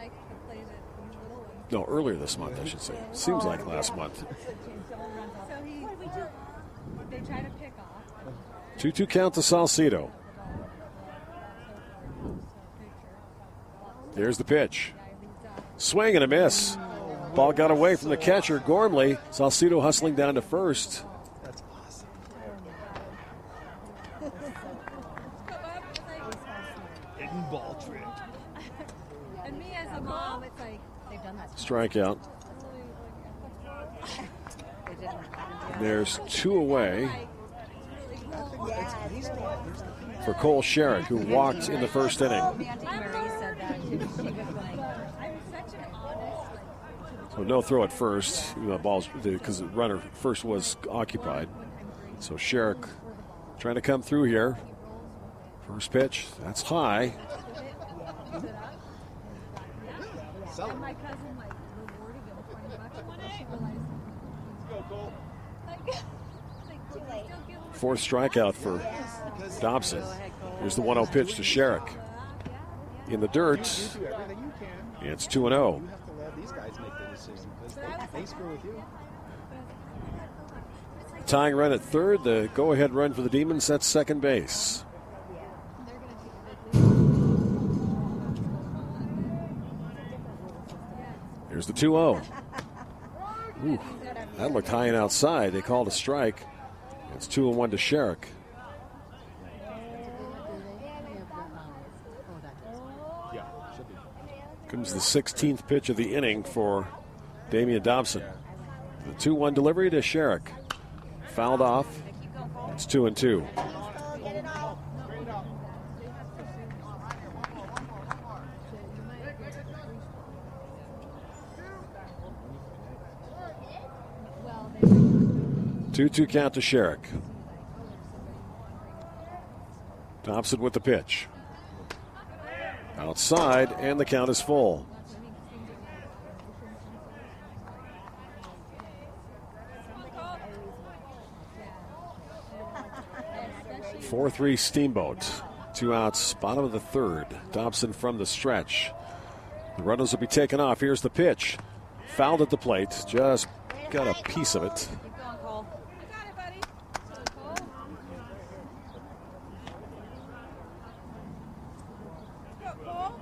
No, earlier this month, I should say. Seems like last month. So he, they try to pick off. two two count to Salcido. Here's the pitch. Swing and a miss. Ball got away from the catcher, Gormley. Salcido hustling down to first. That's awesome. Hidden ball trick. And me as a mom, it's like, they've done that. Strikeout. There's two away for Cole Sherrick, who walked in the first inning. So no throw at first, you know, balls because the runner first was occupied. So Sherrick trying to come through here. First pitch, that's high. And my cousin like rewarded him twenty bucks when she realized. Let's go, Cole. Fourth strikeout for Dobson. Here's the one oh pitch to Sherrick. In the dirt, it's two and oh. You have to let these guys make their decision because they, they screw with you. Tying run at third, the go-ahead run for the Demons at second base. Here's the two oh. Ooh, that looked high and outside. They called a strike. It's two and one to Sherrick. Comes the sixteenth pitch of the inning for Damian Dobson. The two one delivery to Sherrick. Fouled off. It's two and two. two two count to Sherrick. Dobson with the pitch. Outside, and the count is full. four three Steamboat. Two outs, bottom of the third. Dobson from the stretch. The runners will be taken off. Here's the pitch. Fouled at the plate. Just got a piece of it. Keep going, Cole. You got it, buddy. Cole. Let's go, Cole.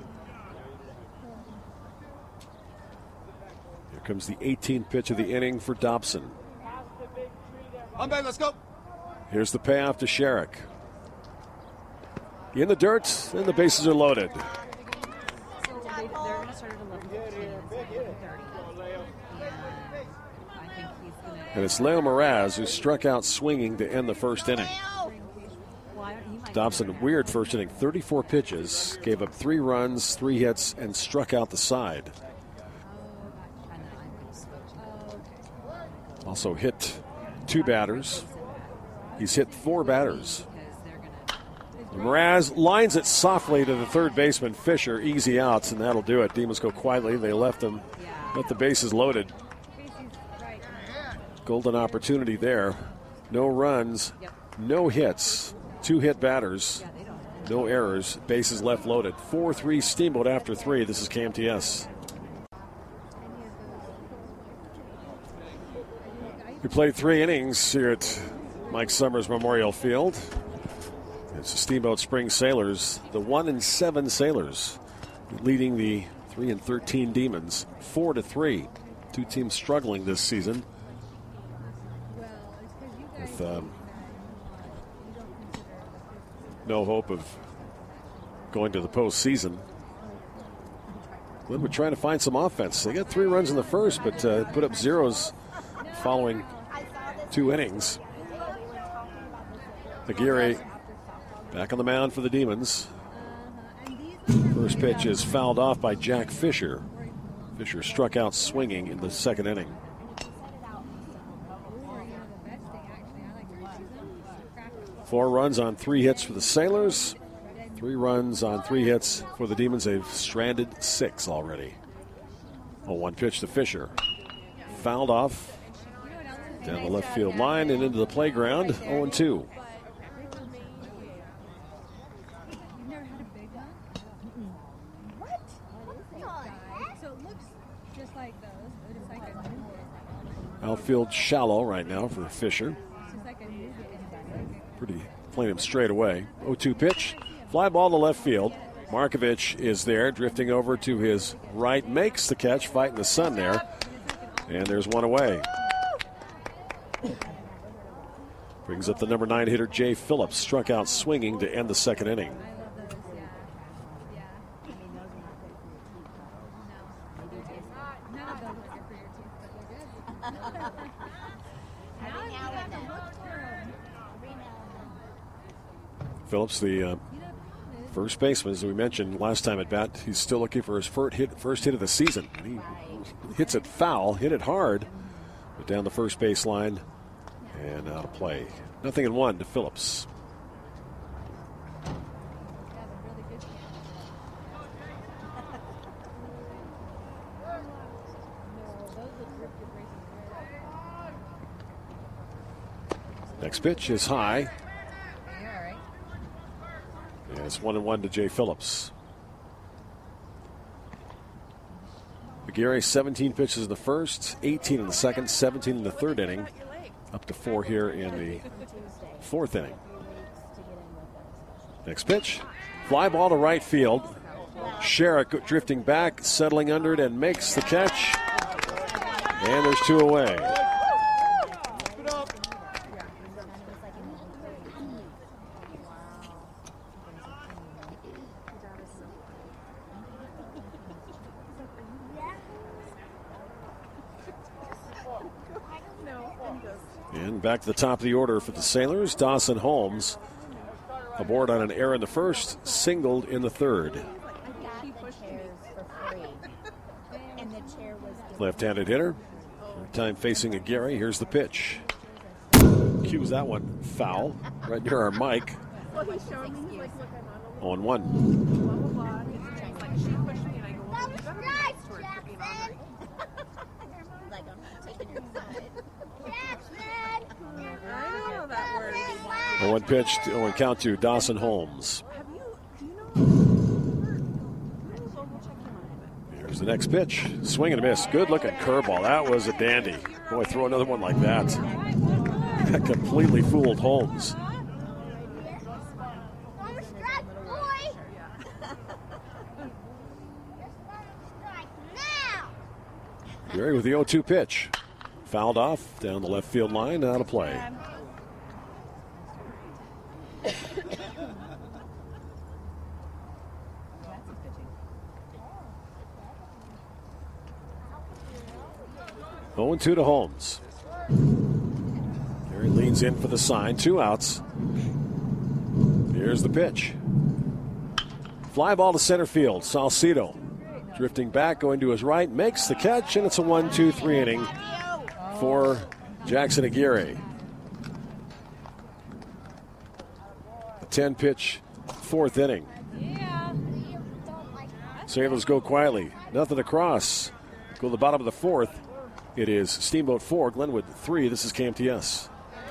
Here comes the eighteenth pitch of the inning for Dobson. I'm back, let's go. Here's the payoff to Sherrick. In the dirt, and the bases are loaded. So they, they're going to start at eleven fifteen instead of eleven thirty. And I think he's going to... And it's Leo Mraz who struck out swinging to end the first inning. Dobson, weird first inning, thirty-four pitches, gave up three runs, three hits, and struck out the side. Also hit two batters. He's hit four batters. Mraz lines it softly to the third baseman, Fisher. Easy outs, and that'll do it. Demons go quietly. They left him, let the bases loaded. Golden opportunity there. No runs, no hits, two hit batters, no errors, bases left loaded. four three Steamboat after three. This is K M T S. We played three innings here at Mike Summers Memorial Field. It's the Steamboat Springs Sailors, the one and seven Sailors, leading the three and thirteen Demons, four to three. Two teams struggling this season, with um, no hope of going to the postseason. Glenwood trying to find some offense. They got three runs in the first, but uh, put up zeros following two innings. Aguirre back on the mound for the Demons. First pitch is fouled off by Jack Fisher. Fisher struck out swinging in the second inning. Four runs on three hits for the Sailors. Three runs on three hits for the Demons. They've stranded six already. Oh, one pitch to Fisher. Fouled off down the left field line and into the playground. oh and two. Outfield shallow right now for Fisher. Pretty playing him straight away. oh two pitch. Fly ball to left field. Markovich is there, drifting over to his right, makes the catch, fighting the sun there. And there's one away. Brings up the number nine hitter, Jay Phillips, struck out swinging to end the second inning. Phillips, the uh, first baseman, as we mentioned last time at bat, he's still looking for his first hit, first hit of the season. He hits it foul, hit it hard, but down the first base line and out of play. Nothing in one to Phillips. Next pitch is high. And it's one and one to Jay Phillips. Aguirre, seventeen pitches in the first, eighteen in the second, seventeen in the third inning. Up to four here in the fourth inning. Next pitch. Fly ball to right field. Sherrick drifting back, settling under it, and makes the catch. And there's two away. And back to the top of the order for the Sailors. Dawson Holmes aboard on an error in the first, singled in the third. Left-handed hitter. Third time facing Aguirre. Here's the pitch. Cues that one foul right near our mic. Well, he's showing me, he's like, look, I'm on a oh and one. blah, blah, blah. And he's like, she pushed me, and I go, well, you better be nice to her, freaking Andre. Like, I'm not taking your side. I know that word. oh one pitch, oh one count to Dawson Holmes. Have you, do you know, who knows? We'll check him out. Here's the next pitch. Swing and a miss. Good looking curveball. That was a dandy. Boy, throw another one like that. That completely fooled Holmes. Gary with the oh two pitch. Fouled off down the left field line, out of play. oh and two to Holmes. Gary leans in for the sign. Two outs. Here's the pitch. Fly ball to center field. Salcido drifting back, going to his right, makes the catch, and it's a one two three inning for Jackson Aguirre. A ten-pitch fourth inning. Saint Louis go quietly. Nothing across. Go to the bottom of the fourth. It is Steamboat four, Glenwood three. This is K M T S.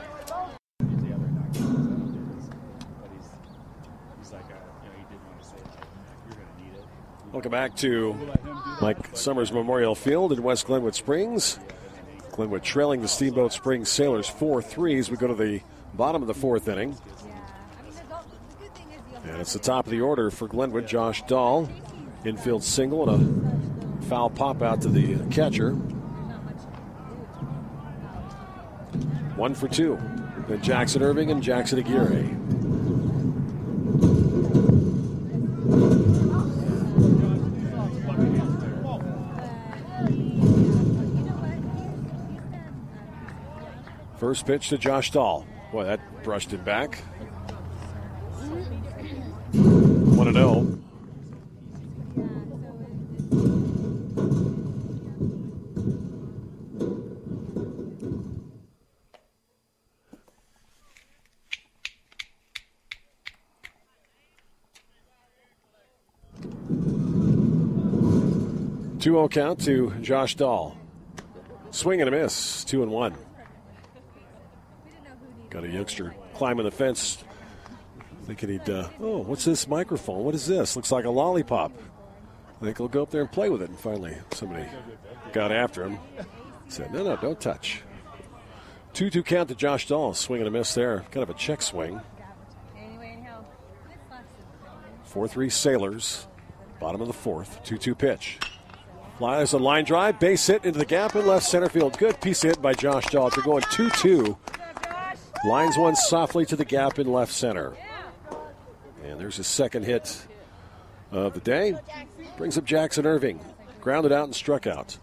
Welcome back to Mike Summers Memorial Field in West Glenwood Springs. Glenwood trailing the Steamboat Springs Sailors four three as we go to the bottom of the fourth inning. And it's the top of the order for Glenwood. Josh Dahl, infield single and a foul pop out to the catcher. One for two. Then Jackson Irving and Jackson Aguirre. First pitch to Josh Dahl. Boy, that brushed him back. one and oh. two oh count to Josh Dahl. Swing and a miss. Two and one. Got a youngster climbing the fence, thinking he'd, uh, oh, what's this microphone? What is this? Looks like a lollipop. I think he'll go up there and play with it. And finally, somebody got after him. Said, no, no, don't touch. two two count to Josh Dahl. Swing and a miss there. Kind of a check swing. four three Sailors. Bottom of the fourth. two two pitch. Flies a line drive. Base hit into the gap in left center field. Good piece hit by Josh Dahl. They're going two two. Lines one softly to the gap in left center. And there's his second hit of the day. Brings up Jackson Irving. Grounded out and struck out.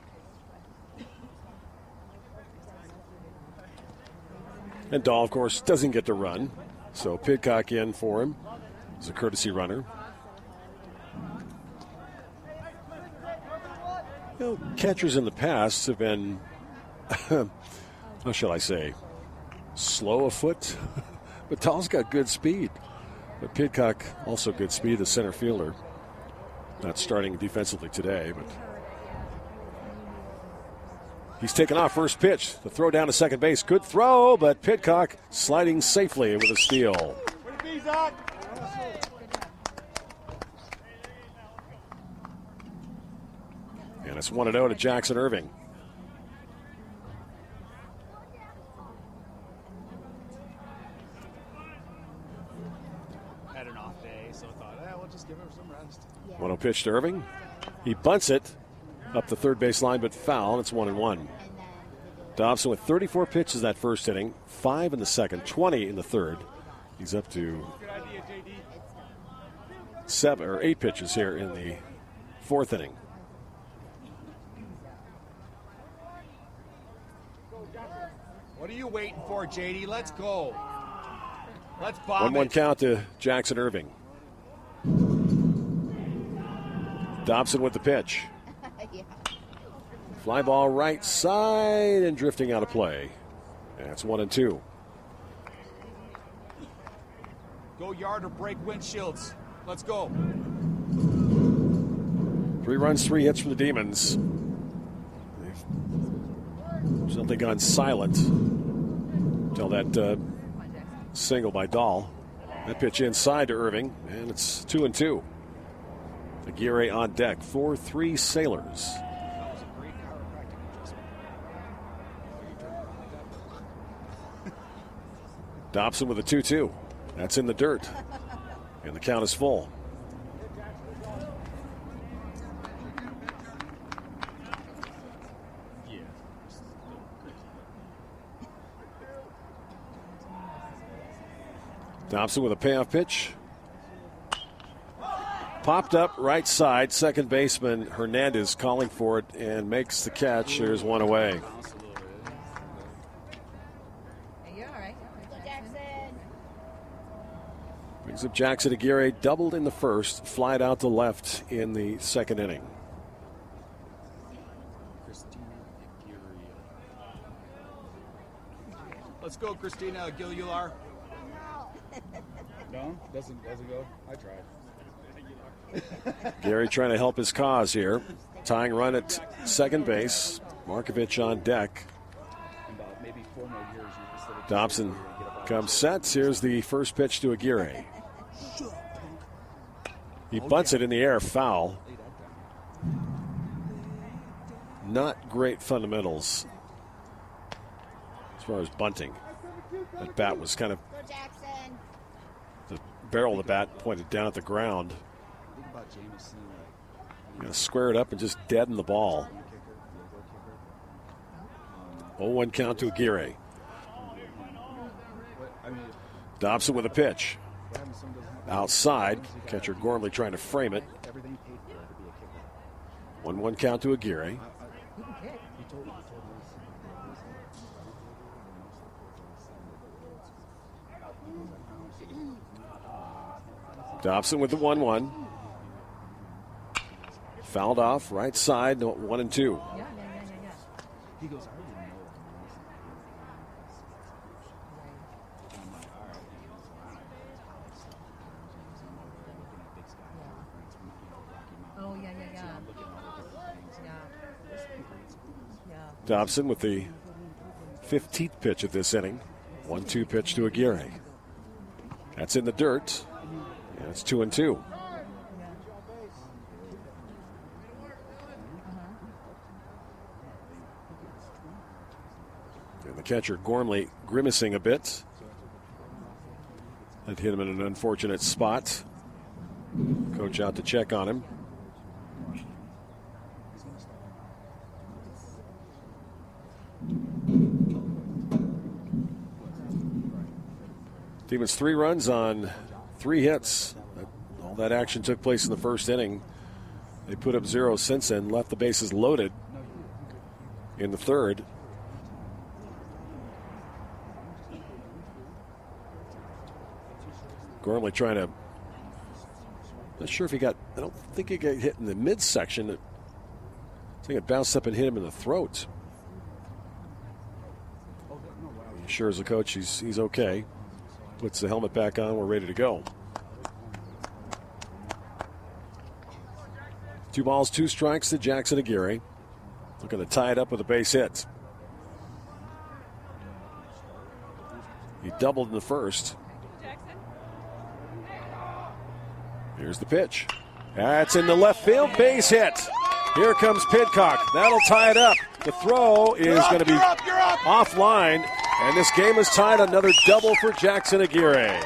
And Dahl, of course, doesn't get to run. So Pidcock in for him as a courtesy runner. You know, catchers in the past have been, how shall I say, slow of foot, but Dahl's got good speed. But Pidcock also good speed, the center fielder. Not starting defensively today, but he's taken off first pitch. The throw down to second base. Good throw, but Pidcock sliding safely with a steal. And it's one and oh to Jackson Irving. one oh pitch to Irving. He bunts it up the third base line, but foul, and it's one and one. Dobson with thirty-four pitches that first inning, five in the second, twenty in the third. He's up to seven or eight pitches here in the fourth inning. What are you waiting for, J D? Let's go. Let's bomb one one it. Count to Jackson Irving. Dobson with the pitch. Yeah. Fly ball right side and drifting out of play. That's one and two. Go yard or break windshields. Let's go. Three runs, three hits for the Demons. They've something gone silent until that uh, single by Dahl. That pitch inside to Irving, and it's two and two. Aguirre on deck. four three Sailors. Dobson with a two two. That's in the dirt. And the count is full. Dobson with a payoff pitch. Popped up right side. Second baseman Hernandez calling for it and makes the catch. There's one away. Brings up Jackson Aguirre, doubled in the first, flied out to left in the second inning. Let's go, Christina Aguilar. No, doesn't doesn't go. I tried. Gary trying to help his cause here. Tying run at second base. Markovich on deck. Dobson comes set. Here's the first pitch to Aguirre. He bunts it in the air, foul. Not great fundamentals as far as bunting. That bat was kind of, the barrel of the bat pointed down at the ground. Gonna square it up and just deaden the ball. oh one count to Aguirre. Dobson with a pitch. Outside. Catcher Gormley trying to frame it. one one count to Aguirre. Dobson with the one one. Fouled off, right side, one and two. Yeah, yeah, yeah, yeah, yeah. He goes, Oh, yeah, yeah, yeah. Yeah. Dobson with the fifteenth pitch of this inning. one two pitch to Aguirre. That's in the dirt. And it's two and two. And the catcher Gormley grimacing a bit. That hit him in an unfortunate spot. Coach out to check on him. Demons three runs on three hits. All that action took place in the first inning. They put up zero since then, left the bases loaded in the third. Gormley trying to, not sure if he got, I don't think he got hit in the midsection. I think it bounced up and hit him in the throat. He sure as a coach, he's, he's okay. Puts the helmet back on, we're ready to go. Two balls, two strikes to Jackson Aguirre. Looking to tie it up with a base hit. He doubled in the first. Here's the pitch. That's in the left field, base hit. Here comes Pidcock. That'll tie it up. The throw is going to be you're up, you're up. offline, and this game is tied. Another double for Jackson Aguirre.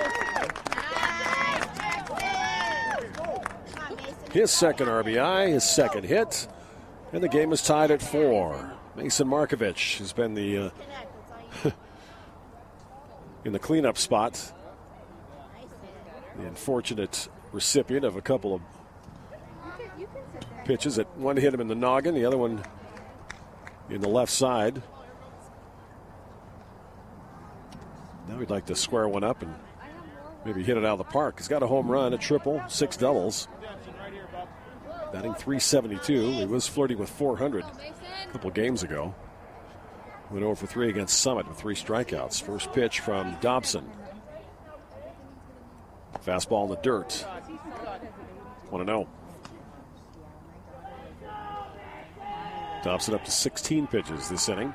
His second R B I, his second hit, and the game is tied at four. Mason Markovich has been the uh, in the cleanup spot. The unfortunate recipient of a couple of pitches that one hit him in the noggin, the other one in the left side. Now he'd like to square one up and maybe hit it out of the park. He's got a home run, a triple, six doubles. Batting three seventy-two. He was flirting with four hundred a couple games ago. Went over for three against Summit with three strikeouts. First pitch from Dobson. Fastball in the dirt. one and oh. Dobson up to sixteen pitches this inning.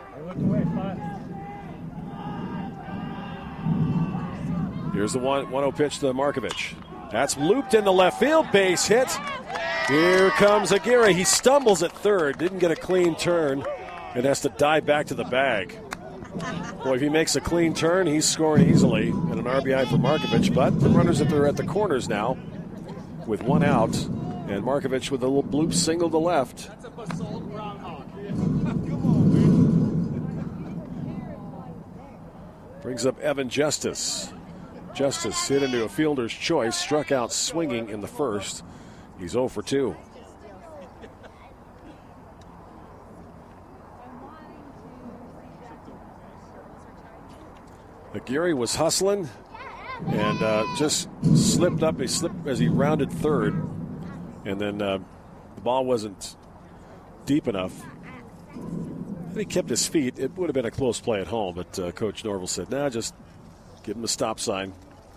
Here's the one oh pitch to Markovich. That's looped into left field. Base hit. Here comes Aguirre. He stumbles at third. Didn't get a clean turn and has to dive back to the bag. Boy, if he makes a clean turn, he's scoring easily. And an R B I for Markovich. But the runners that are at the corners now with one out. And Markovich with a little bloop single to left. That's a basalt groundhog. Brings up Evan Justice. Justice hit into a fielder's choice, struck out swinging in the first. He's oh for two. Aguirre was hustling and uh, just slipped up. He slipped as he rounded third, and then uh, the ball wasn't deep enough. And he kept his feet. It would have been a close play at home, but uh, Coach Norville said, nah, just give him a stop sign.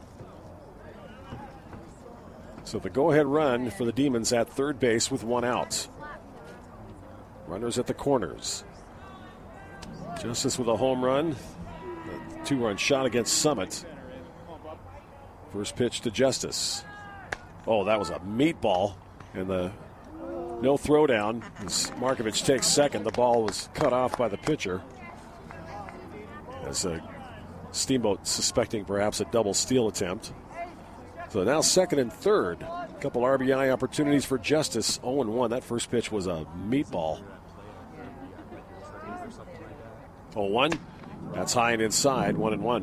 So the go-ahead run for the Demons at third base with one out. Runners at the corners. Justice with a home run. A two-run shot against Summit. First pitch to Justice. Oh, that was a meatball. And the no throwdown as Markovich takes second. The ball was cut off by the pitcher. As a Steamboat suspecting perhaps a double steal attempt. So now second and third. A couple R B I opportunities for Justice. oh and one. That first pitch was a meatball. oh one. That's high and inside. one and one.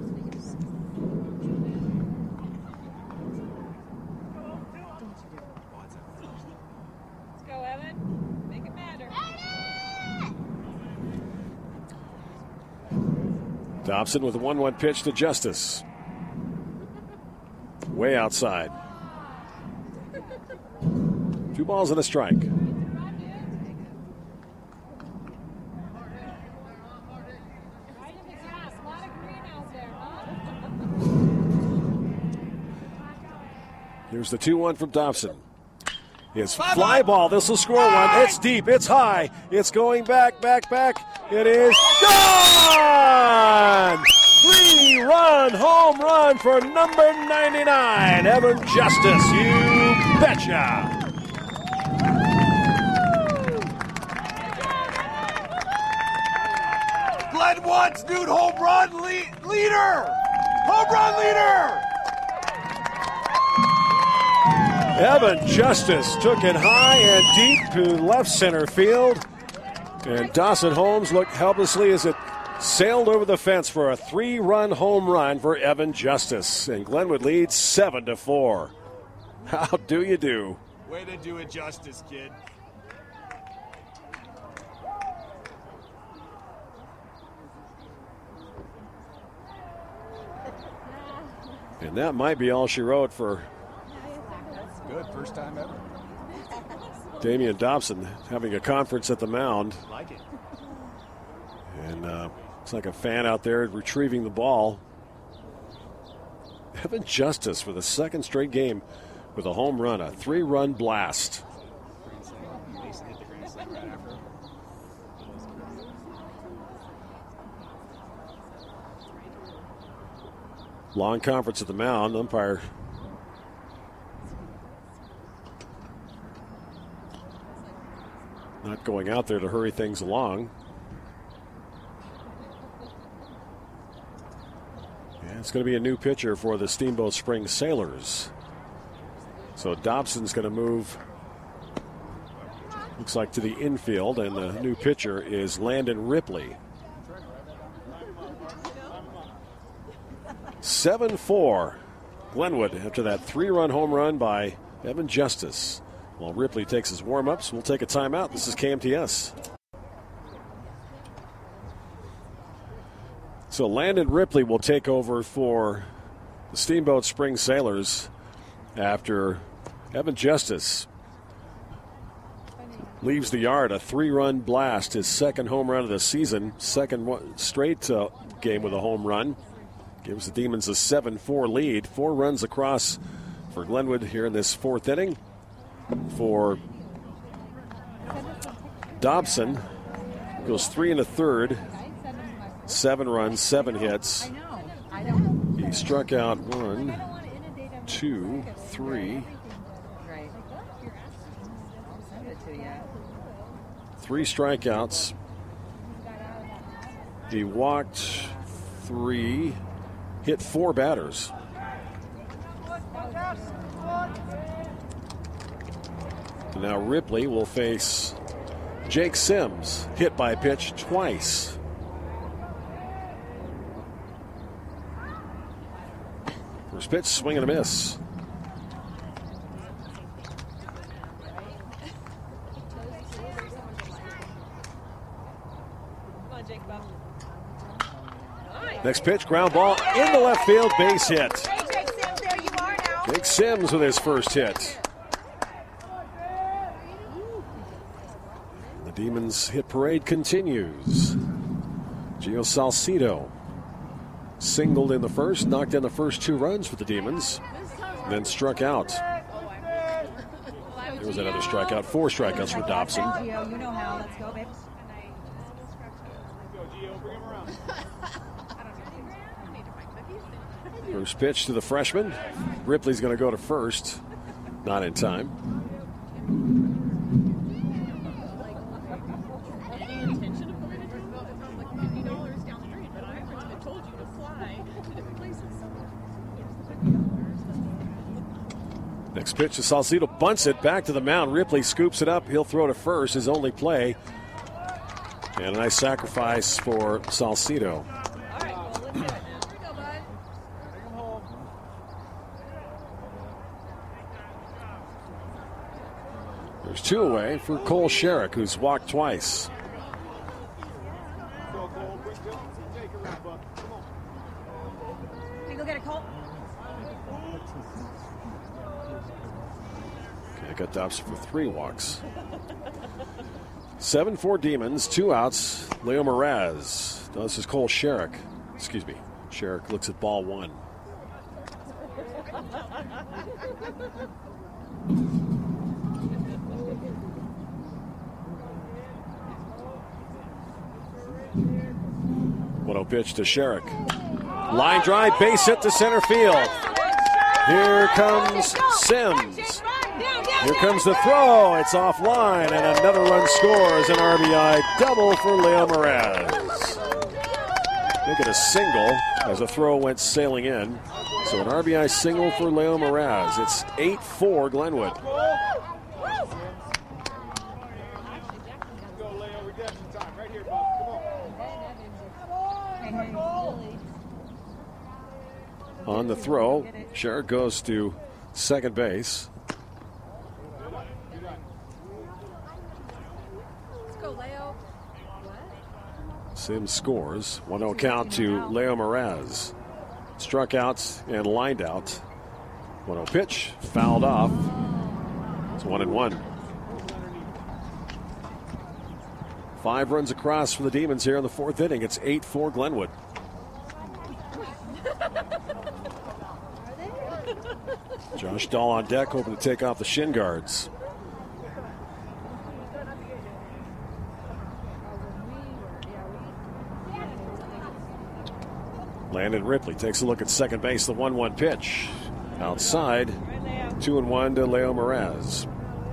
Let's go, Evan. Make it matter. Dobson with a one one pitch to Justice. Way outside. Two balls and a strike. Here's the two one from Dobson. His fly ball. This will score one. It's deep. It's high. It's going back, back, back. It is gone! Three-run home run for number ninety-nine, Evan Justice. You betcha! Glenn Woods, dude, home run lead, leader! Home run leader! Evan Justice took it high and deep to left center field. And Dawson Holmes looked helplessly as it sailed over the fence for a three-run home run for Evan Justice. And Glenwood leads seven to four. How do you do? Way to do it, Justice, kid. And that might be all she wrote for Good, first time ever. Damian Dobson having a conference at the mound. Like it. And uh, it's like a fan out there retrieving the ball. Evan Justice for the second straight game with a home run, a three-run blast. Long conference at the mound. Umpire not going out there to hurry things along. Yeah, it's going to be a new pitcher for the Steamboat Springs Sailors. So Dobson's going to move, looks like, to the infield, and the new pitcher is Landon Ripley. seven four Glenwood after that three-run home run by Evan Justice. While Ripley takes his warm-ups, we'll take a timeout. This is K M T S. So Landon Ripley will take over for the Steamboat Springs Sailors after Evan Justice leaves the yard. A three-run blast, his second home run of the season, second one, straight uh, game with a home run. gives the Demons a seven four lead. Four runs across for Glenwood here in this fourth inning. For Dobson, goes three and a third, seven runs, seven hits. He struck out one, two, three. Three strikeouts. He walked three, hit four batters. Now Ripley will face Jake Sims, hit by a pitch twice. First pitch, swing and a miss. Next pitch, ground ball in the left field, base hit. Jake Sims with his first hit. The Demons hit parade continues. Gio Salcido singled in the first, knocked in the first two runs for the Demons, then struck out. There was another strikeout, four strikeouts for Dobson. Gio, you know how. Let's go, babe. First pitch to the freshman. Ripley's going to go to first. Not in time. Next pitch to Salcido, bunts it back to the mound. Ripley scoops it up. He'll throw to first, his only play. And a nice sacrifice for Salcido. There's two away for Cole Sherrick, who's walked twice. Can you go get a Colt? Okay, got Dobson for three walks. seven four Demons, two outs. Leo Meraz. No, this is Cole Sherrick. Excuse me. Sherrick looks at ball one. one oh pitch to Sherrick. Line drive, base hit to center field. Here comes Sims. Here comes the throw. It's offline, and another run scores. An R B I double for Leo Meraz. Make it a single as a throw went sailing in. So an R B I single for Leo Meraz. It's eight four Glenwood. On the throw, Sherrick goes to second base. Let's go, Leo. Sims scores. one oh count to Leo Meraz. Struck out and lined out. one oh pitch, fouled off. It's one and one. Five runs across for the Demons here in the fourth inning. It's eight four Glenwood. Josh Dahl on deck, hoping to take off the shin guards. Landon Ripley takes a look at second base, the one one pitch. Outside, two and one to Leo Meraz.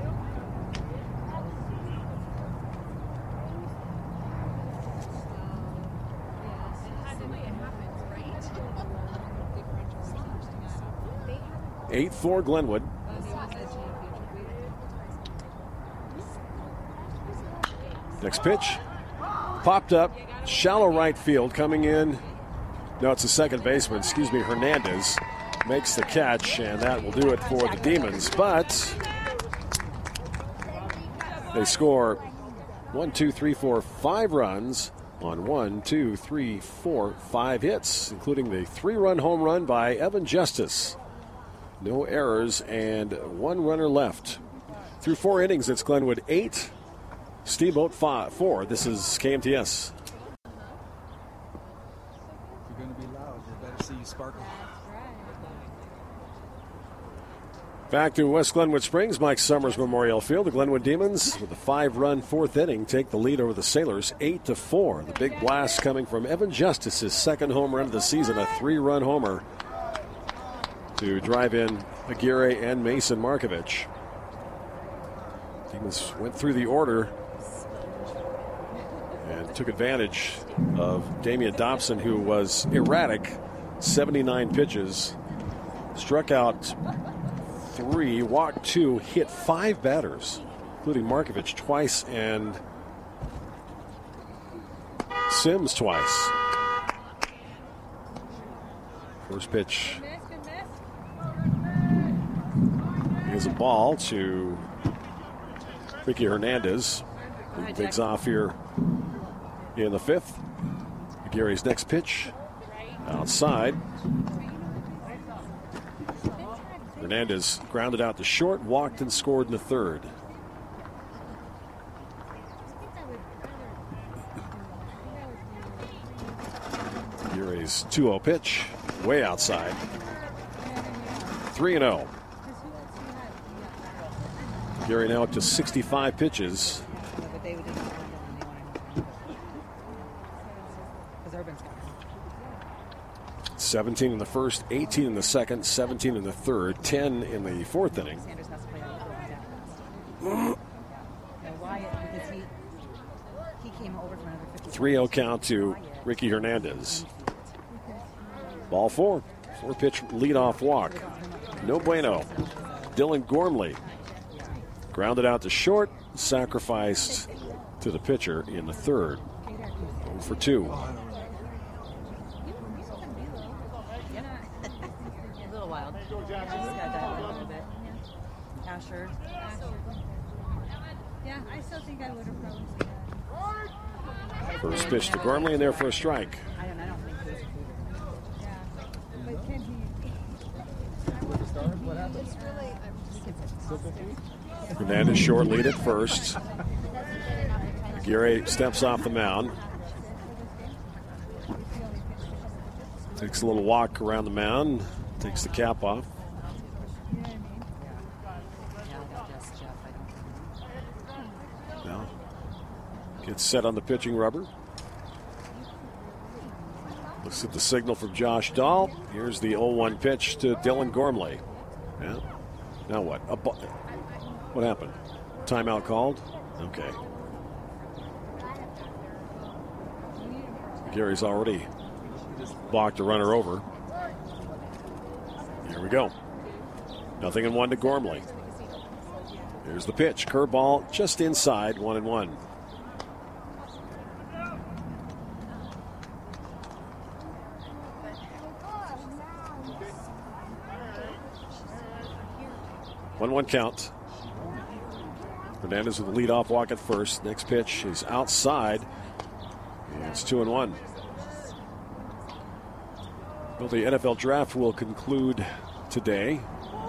eight four Glenwood. Next pitch. Popped up. Shallow right field coming in. No, it's a second baseman. Excuse me, Hernandez makes the catch, and that will do it for the Demons. But they score one, two, three, four, five runs on one, two, three, four, five hits, including the three-run home run by Evan Justice. No errors and one runner left. Through four innings, it's Glenwood eight, Steamboat five, four. This is K M T S. If you're going to be loud, you better see Back to West Glenwood Springs, Mike Summers Memorial Field. The Glenwood Demons, with a five-run fourth inning, take the lead over the Sailors, eight to four. The big blast coming from Evan Justice's second home run of the season, a three-run homer to drive in Aguirre and Mason Markovich. Demons went through the order and took advantage of Damian Dobson, who was erratic, seventy-nine pitches, struck out three, walked two, hit five batters, including Markovich twice and Sims twice. First pitch is a ball to Ricky Hernandez, who takes off here in the fifth. Gary's next pitch outside. Hernandez grounded out to short, walked and scored in the third. Gary's two oh pitch, way outside. three and oh. Gary now up to sixty-five pitches. seventeen in the first, eighteen in the second, seventeen in the third, ten in the fourth inning. three oh count to Ricky Hernandez. Ball four. Four pitch leadoff walk. No bueno. Dylan Gormley grounded out to short, sacrificed to the pitcher in the third. oh for two. Asher. Yeah, I still think I would have probably seen that. First pitch to Gormley in there for a strike. I don't, I don't think so. Yeah. But can he? Hernandez short lead at first. Aguirre steps off the mound. Takes a little walk around the mound. Takes the cap off. Now gets set on the pitching rubber. Looks at the signal from Josh Dahl. Here's the oh one pitch to Dylan Gormley. Yeah. Now what? A bu- what happened? Timeout called? Okay. Gary's already balked a runner over. Here we go. Nothing in one to Gormley. Here's the pitch. Curveball just inside, one and one. one one count. Hernandez with the leadoff walk at first. Next pitch is outside. And it's two and one. Well, the N F L draft will conclude today.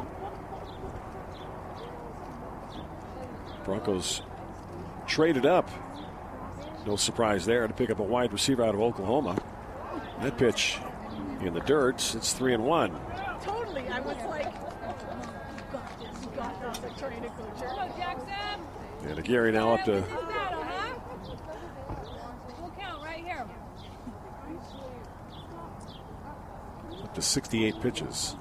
Broncos traded up. No surprise there to pick up a wide receiver out of Oklahoma. That pitch in the dirt. It's three and one. Totally. I was like, you got this. You got this. I'm trying to coach her. Hello, Jackson. And Aguirre now up to Full count right here. up to sixty-eight pitches.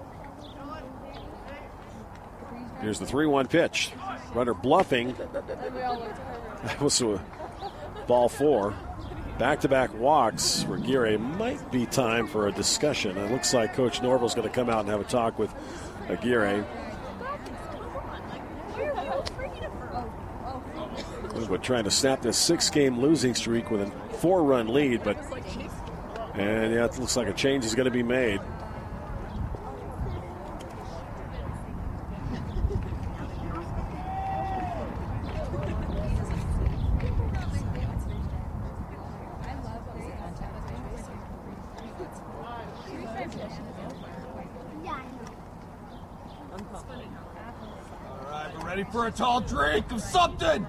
Here's the three one pitch. Runner bluffing. That was a ball four. Back-to-back walks for Aguirre. Might be time for a discussion. It looks like Coach Norval's going to come out and have a talk with Aguirre. But trying to snap this six-game losing streak with a four-run lead, but and yeah, it looks like a change is going to be made. All right, we're ready for a tall drink of something.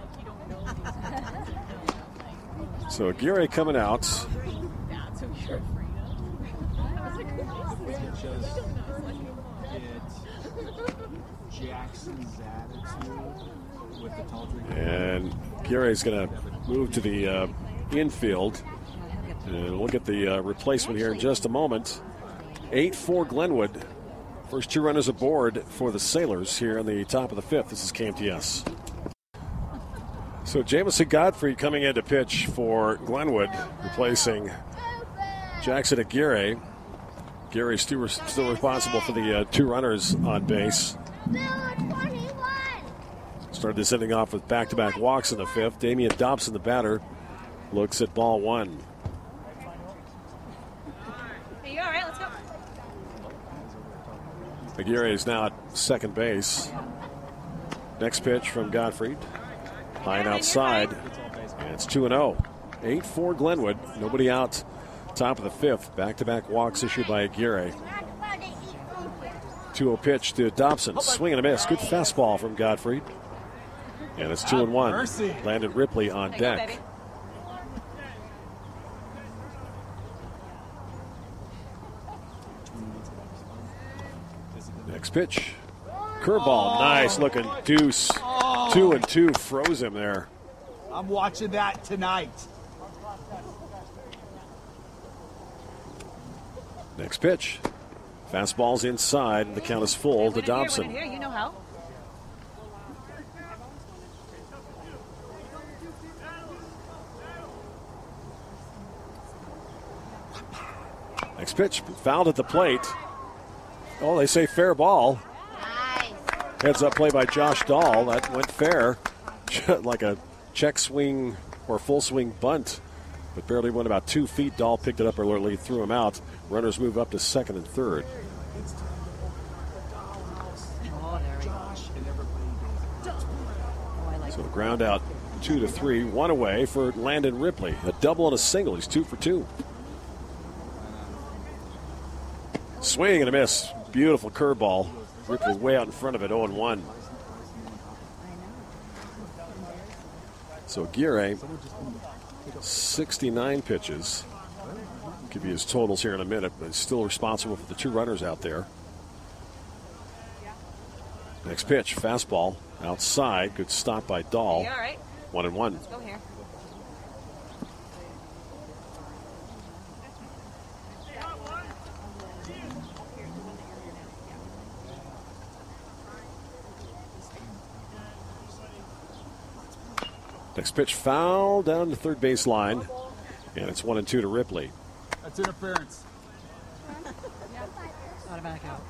So Aguirre coming out. Jackson's attitude with the tall drink. And Gary's going to move to the uh, infield. And we'll get the uh, replacement here in just a moment. eight four Glenwood. First two runners aboard for the Sailors here in the top of the fifth. This is K M T S. So Jamison Godfrey coming in to pitch for Glenwood, replacing Jackson Aguirre. Gary's still, still responsible for the uh, two runners on base. Started this inning off with back-to-back walks in the fifth. Damian Dobson, the batter, looks at ball one. Hey, you all right? Let's go. Aguirre is now at second base. Next pitch from Godfrey. High and outside. And it's two and oh. eight four Glenwood. Nobody out. Top of the fifth. Back-to-back walks issued by Aguirre. two oh pitch to Dobson. Swing and a miss. Good fastball from Godfrey. And it's two and one. Landon Ripley on deck. Next pitch. Curveball. Nice looking deuce. Two and two. Froze him there. I'm watching that tonight. Next pitch. Fastball's inside, and the count is full to Dobson. Here, you know how. Next pitch. Fouled at the plate. Oh, they say fair ball. Nice. Heads up play by Josh Dahl. That went fair. Like a check swing or full swing bunt. But barely went about two feet. Dahl picked it up early, threw him out. Runners move up to second and third. So ground out two to three. One away for Landon Ripley. A double and a single. He's two for two. Swing and a miss. Beautiful curveball. Ripley way out in front of it, oh and one. So Aguirre, sixty-nine pitches. Give you his totals here in a minute, but he's still responsible for the two runners out there. Next pitch, fastball outside. Good stop by Dahl. Hey, all right. One and one. Let's go here. Next pitch, foul down the third base line, and it's one and two to Ripley. That's interference. Automatic out.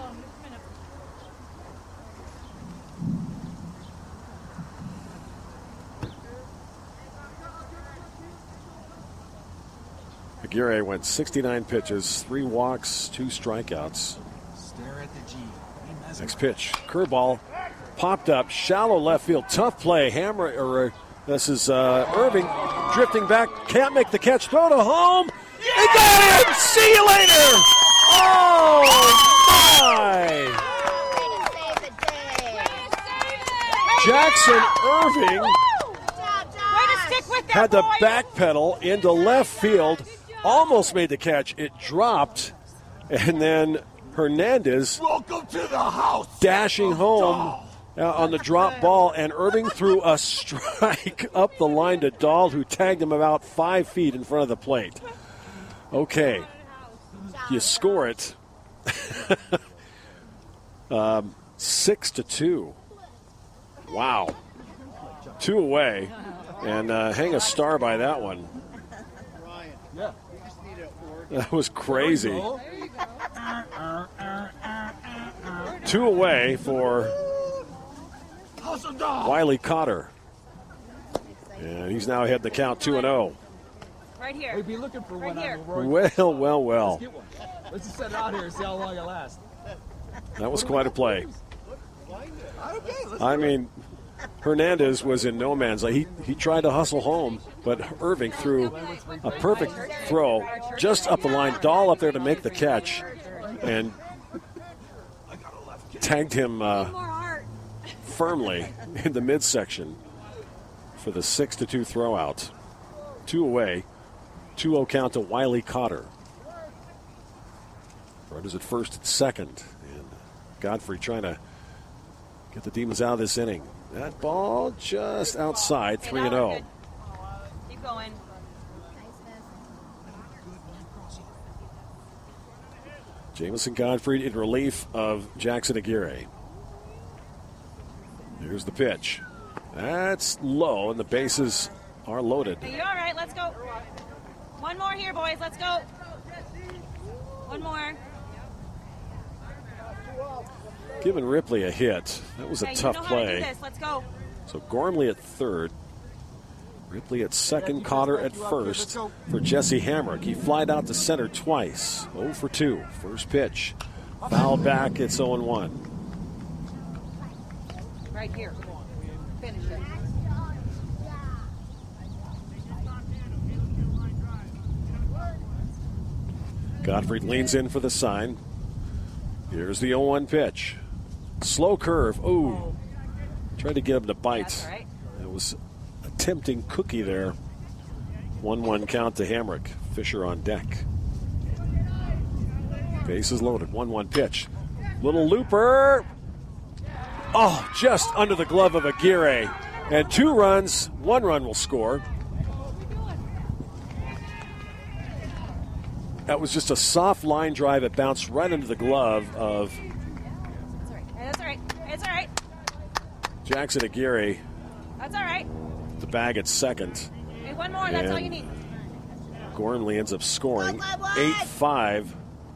Aguirre went sixty-nine pitches, three walks, two strikeouts. Stare at the G. Next pitch, curveball, popped up, shallow left field, tough play. Hammer, or uh, this is uh, Irving drifting back, can't make the catch, throw to home. Yeah! He got him. See you later. Oh my! Jackson Irving had to backpedal into left field, almost made the catch. It dropped, and then Hernandez Welcome to the house. dashing home uh, on the drop ball, and Irving threw a strike up the line to Dahl, who tagged him about five feet in front of the plate. Okay, you score it um, six to two. Wow, two away, and uh, hang a star by that one. Yeah. That was crazy. Two away for Wiley Cotter. And he's now ahead the count two and oh. Right here. We'd be looking for Right one here. on the road. Well, well, well. Let's get one. Let's just set it out here and see how long it lasts. That was quite a play. I mean, Hernandez was in no man's land. He, he tried to hustle home, but Irving threw a perfect throw just up the line. Dahl up there to make the catch, and tagged him uh, firmly in the midsection for the six to two throw out. Two away, two oh count to Wiley Cotter. Runners at first and second, and Godfrey trying to get the Demons out of this inning. That ball just outside, three and oh. Keep going. Jamison Godfrey in relief of Jackson Aguirre. Here's the pitch. That's low, and the bases are loaded. Hey, you're all right. Let's go. One more here, boys. Let's go. One more. Giving Ripley a hit. That was a hey, tough you know play. How to do this. Let's go. So Gormley at third. Ripley at second, Cotter at first for Jesse Hamrick. He flied out to center twice. oh for two. First pitch. Foul back. It's oh and one. Right here. Finish it. Gottfried leans in for the sign. Here's the oh one pitch. Slow curve. Ooh. Tried to get him to bite. That's right. It was a tempting cookie there. one one count to Hamrick. Fisher on deck. Bases loaded. one one pitch. Little looper. Oh, just under the glove of Aguirre. And two runs. One run will score. That was just a soft line drive. It bounced right into the glove of That's all right. Hey, that's all right. It's all right. Jackson Aguirre. That's all right. The bag at second. Hey, one more. That's all you need. Gormley ends up scoring eight five.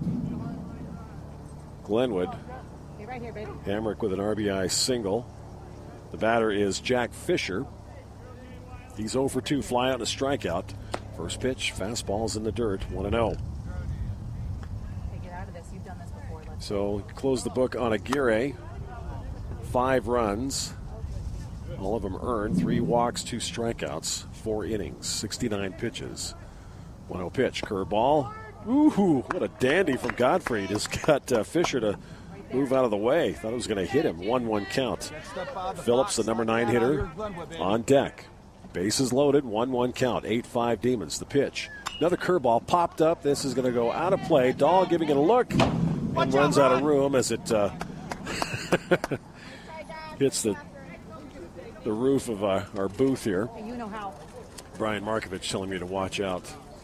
Glenwood. Be right here, baby. Hamrick with an R B I single. The batter is Jack Fisher. He's oh for two, fly out and a strikeout. First pitch, fastball's in the dirt, one and oh. Get out of this. You've done this before. Let's So close the book on Aguirre. Five runs. All of them earned. Three walks, two strikeouts, four innings, sixty-nine pitches. one oh pitch, curveball. Ooh, what a dandy from Godfrey. Just got uh, Fisher to move out of the way. Thought it was going to hit him. one one count. Phillips, the number nine hitter, on deck. Bases loaded, one one count, eight five Demons. The pitch. Another curveball popped up. This is going to go out of play. Dahl giving it a look and runs out of room as it uh, hits the the roof of uh, our booth here. You know how. Brian Markovich telling me to watch out.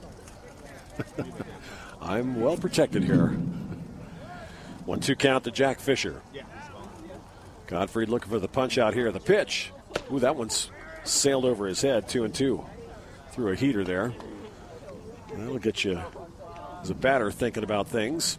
I'm well protected here. one two count to Jack Fisher. Godfrey looking for the punch out here. The pitch. Ooh, that one's sailed over his head. Two and two. Threw a heater there. That'll get you as a batter thinking about things.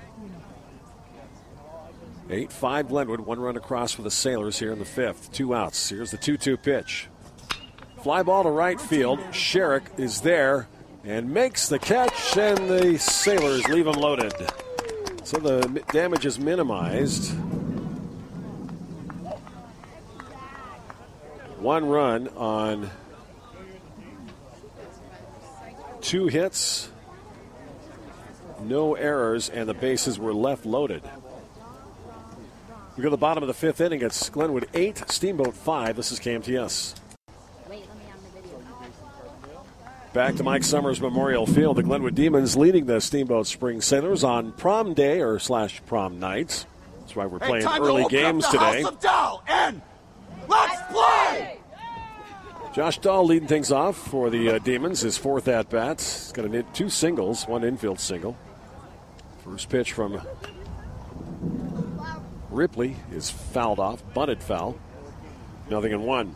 eight five Glenwood. One run across for the Sailors here in the fifth. Two outs. Here's the two two pitch. Fly ball to right field. Sherrick is there and makes the catch, and the Sailors leave him loaded. So the damage is minimized. One run on two hits, no errors, and the bases were left loaded. We go to the bottom of the fifth inning. It's Glenwood eight, Steamboat five. This is K M T S. Back to Mike Summers Memorial Field. The Glenwood Demons leading the Steamboat Spring Sailors on prom day or slash prom night. That's why we're playing hey, early games up the today. House of Dahl, and let's play! Josh Dahl leading things off for the uh, Demons. His fourth at bat. He's got a, two singles, one infield single. First pitch from Ripley is fouled off, bunted foul. Nothing in one.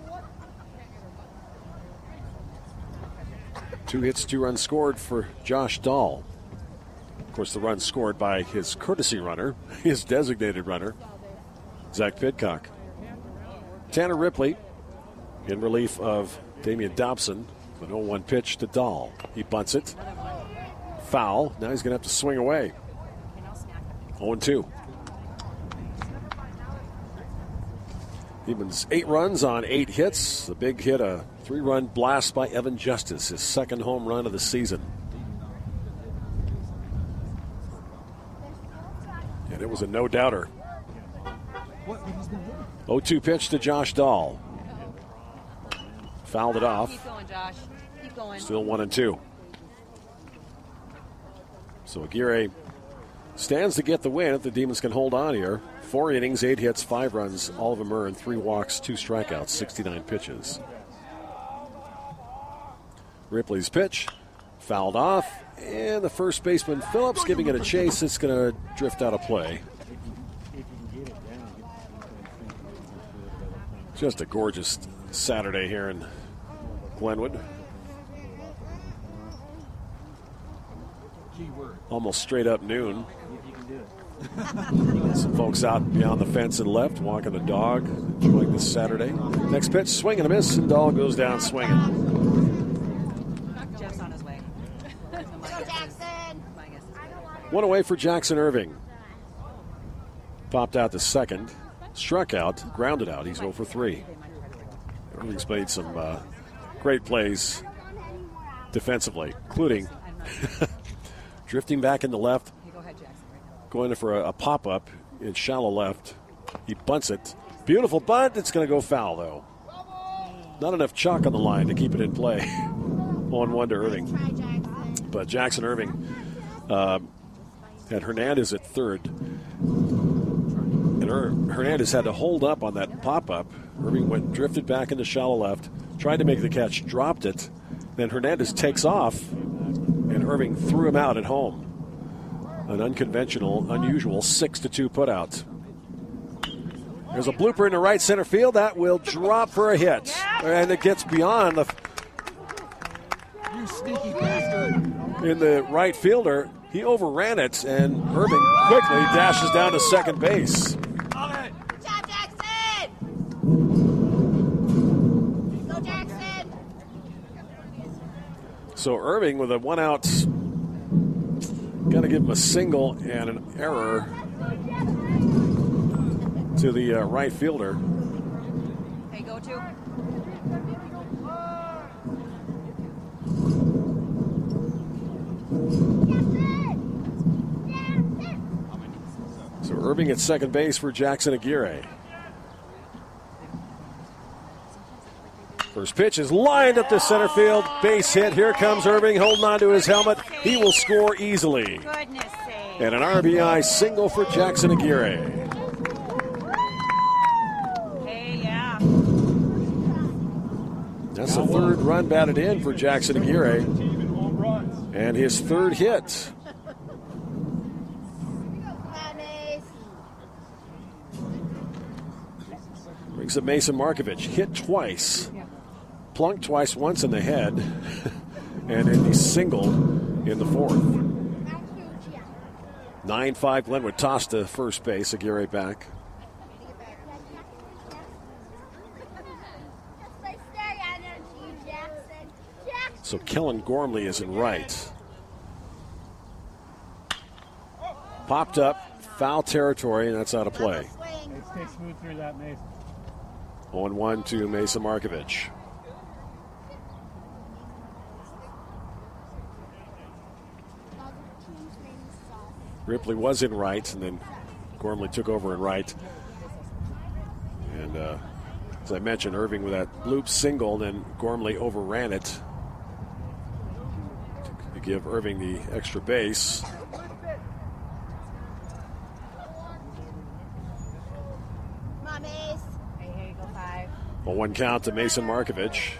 Two hits, two runs scored for Josh Dahl. Of course, the run scored by his courtesy runner, his designated runner, Zach Pidcock. Tanner Ripley in relief of Damian Dobson. An oh one pitch to Dahl. He bunts it. Foul. Now he's going to have to swing away. oh and two. Demons eight runs on eight hits. The big hit, a three-run blast by Evan Justice, his second home run of the season. And it was a no-doubter. oh two pitch to Josh Dahl. Fouled it off. Keep going, Josh. Keep going. Still one and two. So Aguirre stands to get the win if the Demons can hold on here. Four innings, eight hits, five runs, all of them earned, three walks, two strikeouts, sixty-nine pitches. Ripley's pitch, fouled off, and the first baseman Phillips giving it a chase. It's going to drift out of play. Just a gorgeous Saturday here in Glenwood. Almost straight up noon. Some folks out beyond the fence and left, walking the dog, enjoying this Saturday. Next pitch, swing and a miss, and Dahl goes down swinging. Jeff's on his way. One away for Jackson Irving. Popped out to second, struck out, grounded out. He's oh for three. Irving's made some uh, great plays defensively, including drifting back in the left, going for a, a pop-up in shallow left. He bunts it. Beautiful bunt. It's going to go foul, though. Not enough chalk on the line to keep it in play. on one to Irving. But Jackson Irving uh, had Hernandez at third. And Hernandez had to hold up on that pop-up. Irving went drifted back into shallow left, tried to make the catch, dropped it. Then Hernandez takes off, and Irving threw him out at home. An unconventional, unusual six to two putout. There's a blooper in the right center field. That will drop for a hit. And it gets beyond the... You sneaky bastard. In the right fielder. He overran it, and Irving quickly dashes down to second base. Good job, Jackson! Go, Jackson! So Irving with a one-out, got to give him a single and an error to the uh, right fielder. Hey, go to. So Irving at second base for Jackson Aguirre. First pitch is lined up to center field. Base hit. Here comes Irving holding on to his helmet. He will score easily. Goodness sake. And an R B I single for Jackson Aguirre. Hey, yeah. That's the third run batted in for Jackson Aguirre. And his third hit. Brings up Mason Markovich. Hit twice. Plunked twice, once in the head. And then he singled in the fourth. nine five Glenwood tossed to first base. Aguirre back. So Kellen Gormley is in right. Popped up, foul territory, and that's out of play. Stay smooth through that, Mason. oh one to Mason Markovich. Ripley was in right, and then Gormley took over in right. And uh, as I mentioned, Irving with that bloop single, then Gormley overran it to give Irving the extra base. A one count to Mason Markovich.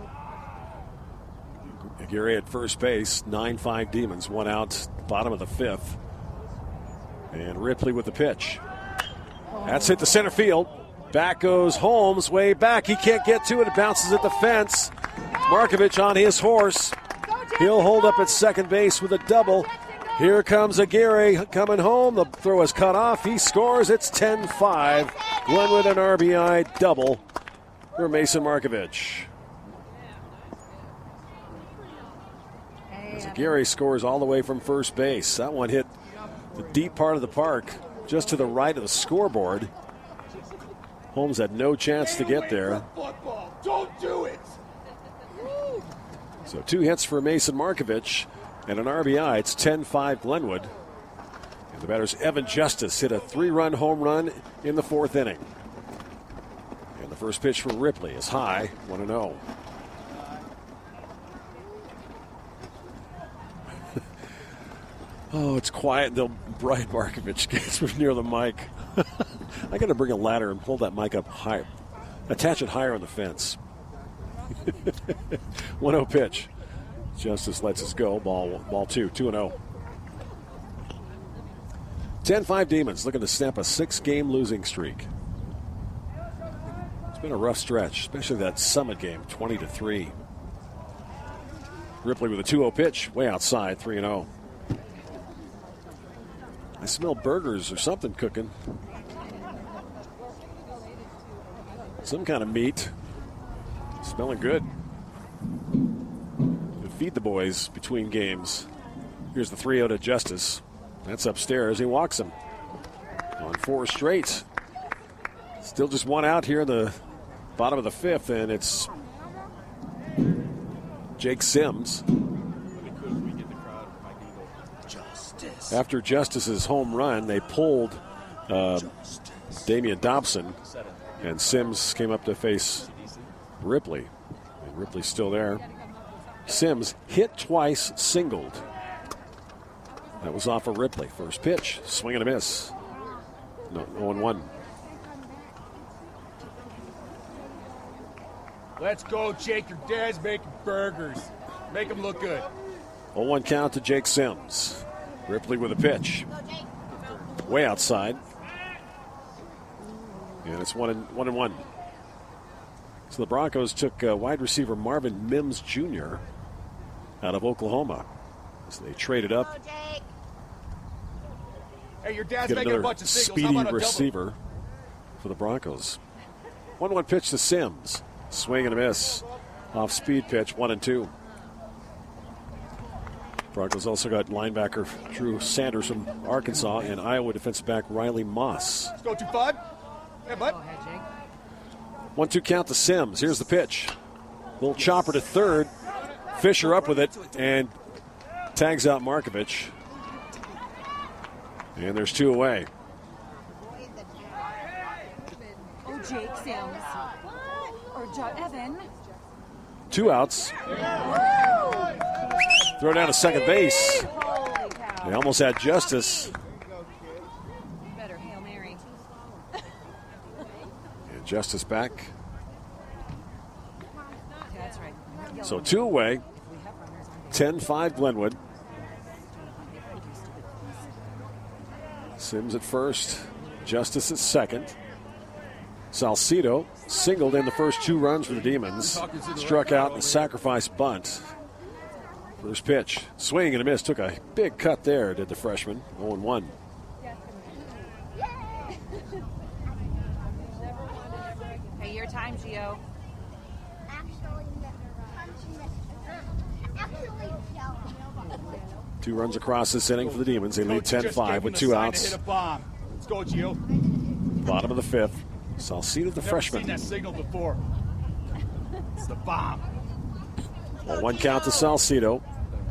Aguirre at first base, nine five Demons, one out, bottom of the fifth. And Ripley with the pitch. That's hit the center field. Back goes Holmes, way back. He can't get to it. It bounces at the fence. Markovich on his horse. He'll hold up at second base with a double. Here comes Aguirre coming home. The throw is cut off. He scores. It's ten five. Glenwood an R B I double for Mason Markovich. As Aguirre scores all the way from first base. That one hit the deep part of the park, just to the right of the scoreboard. Holmes had no chance to get there. Don't do it. So two hits for Mason Markovich and an R B I. It's ten five Glenwood. And the batter's Evan Justice hit a three-run home run in the fourth inning. And the first pitch for Ripley is high, one and oh. Oh, it's quiet until Brian Markovich gets near the mic. I got to bring a ladder and pull that mic up higher. Attach it higher on the fence. one oh pitch. Justice lets us go. Ball ball two. two and oh. ten five Demons looking to snap a six-game losing streak. It's been a rough stretch, especially that Summit game, twenty to three. Ripley with a two oh pitch, way outside, three and oh. I smell burgers or something cooking. Some kind of meat. Smelling good. To feed the boys between games. Here's the three oh to Justice. That's upstairs. He walks him on four straight. Still just one out here in the bottom of the fifth, and it's Jake Sims. After Justice's home run, they pulled uh, Damian Dobson, and Sims came up to face Ripley. And Ripley's still there. Sims hit twice, singled. That was off of Ripley. First pitch, swing and a miss. No, oh and one. Let's go, Jake. Your dad's making burgers. Make them look good. oh one count to Jake Sims. Ripley with a pitch. Way outside. And it's one and one and one. So the Broncos took uh, wide receiver Marvin Mims Junior out of Oklahoma. So they traded up. Hey, your dad's Get making a another bunch of singles. How speedy about a receiver double? for the Broncos. one one pitch to Sims. Swing and a miss. Off speed pitch, one and two. Broncos also got linebacker Drew Sanders from Arkansas and Iowa defensive back Riley Moss. Let's go two five. Hey, bud. one two count to Sims. Here's the pitch. Little chopper to third. Fisher up with it and tags out Markovich. And there's two away. Oh, Jake Sims. Or John Evan. Two outs. Throw down to second base. They almost had Justice. Better Hail Mary. And Justice back. That's right. So two away. ten five Glenwood. Sims at first. Justice at second. Salcido singled in the first two runs for the Demons. Struck out in a sacrifice bunt. First pitch. Swing and a miss. Took a big cut there, did the freshman. oh and one. Hey, your time, Gio. Two runs across this inning for the Demons. They lead ten five with two outs. Hit a bomb. Let's go, Gio. Bottom of the fifth. Salcido, the Never freshman. seen that signal before. It's the bomb. Well, one count to Salcido.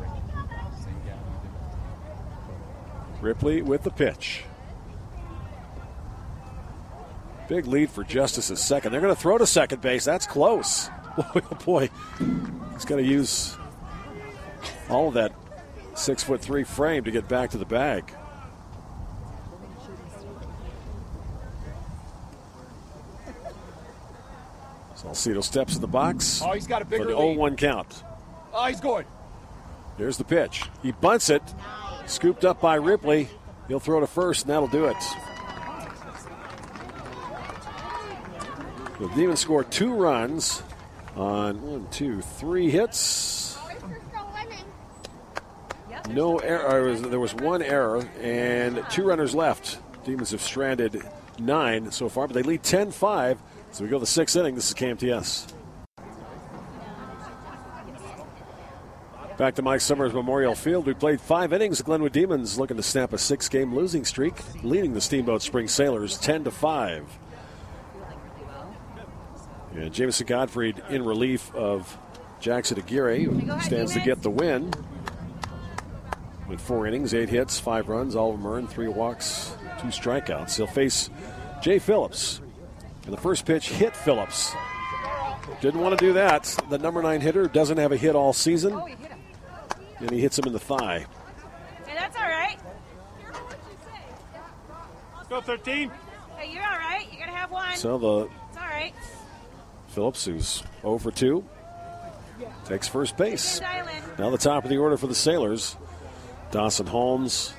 Ripley with the pitch. Big lead for Justice at second. They're going to throw to second base. That's close. Oh, boy. He's got to use all of that six foot three frame to get back to the bag. Salcido steps in the box. Oh, he's got a bigger for the lead. oh one count. Oh, he's going. Here's the pitch. He bunts it. Scooped up by Ripley. He'll throw to first, and that'll do it. The Demons score two runs on one, two, three hits. No error. There was one error, and two runners left. Demons have stranded nine so far, but they lead ten five. So we go to the sixth inning. This is K M T S. Back to Mike Summers Memorial Field. We played five innings. The Glenwood Demons looking to snap a six-game losing streak, leading the Steamboat Springs Sailors ten to five. And Jameson Gottfried in relief of Jackson Aguirre, who stands to get the win. With four innings, eight hits, five runs, all of them earned, three walks, two strikeouts. He'll face Jay Phillips. And the first pitch hit Phillips. Didn't want to do that. The number nine hitter doesn't have a hit all season. And he hits him in the thigh. Hey, that's all right. Go thirteen. Hey, you're all right. You're going to have one. So the It's all right. Phillips, who's zero for two, takes first base. Dial in. Now the top of the order for the Sailors. Dawson Holmes.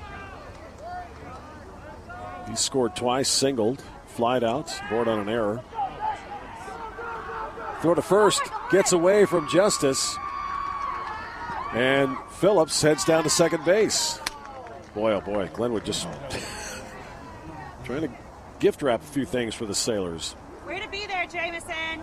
He scored twice, singled, flied out, board on an error. Throw to first, gets away from Justice. And Phillips heads down to second base. Boy, oh boy, Glenwood just trying to gift wrap a few things for the Sailors. Way to be there, Jameson.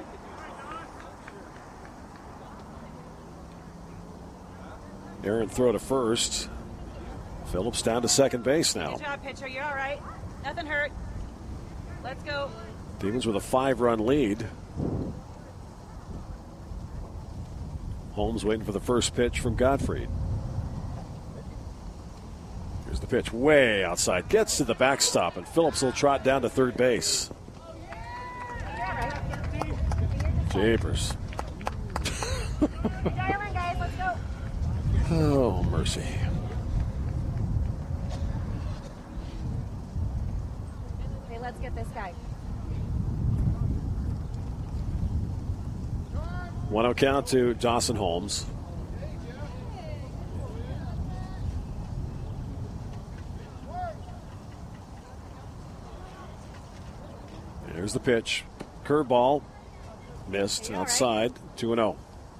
Aaron throw to first. Phillips down to second base now. Good job, pitcher. You're all right. Nothing hurt. Let's go. Demons with a five-run lead. Holmes waiting for the first pitch from Gottfried. Here's the pitch way outside. Gets to the backstop, and Phillips will trot down to third base. Japers. Dial in, guys. Let's go. Oh, mercy. Okay, let's get this guy. one oh count to Dawson Holmes. There's the pitch. Curveball. Missed outside. two and oh.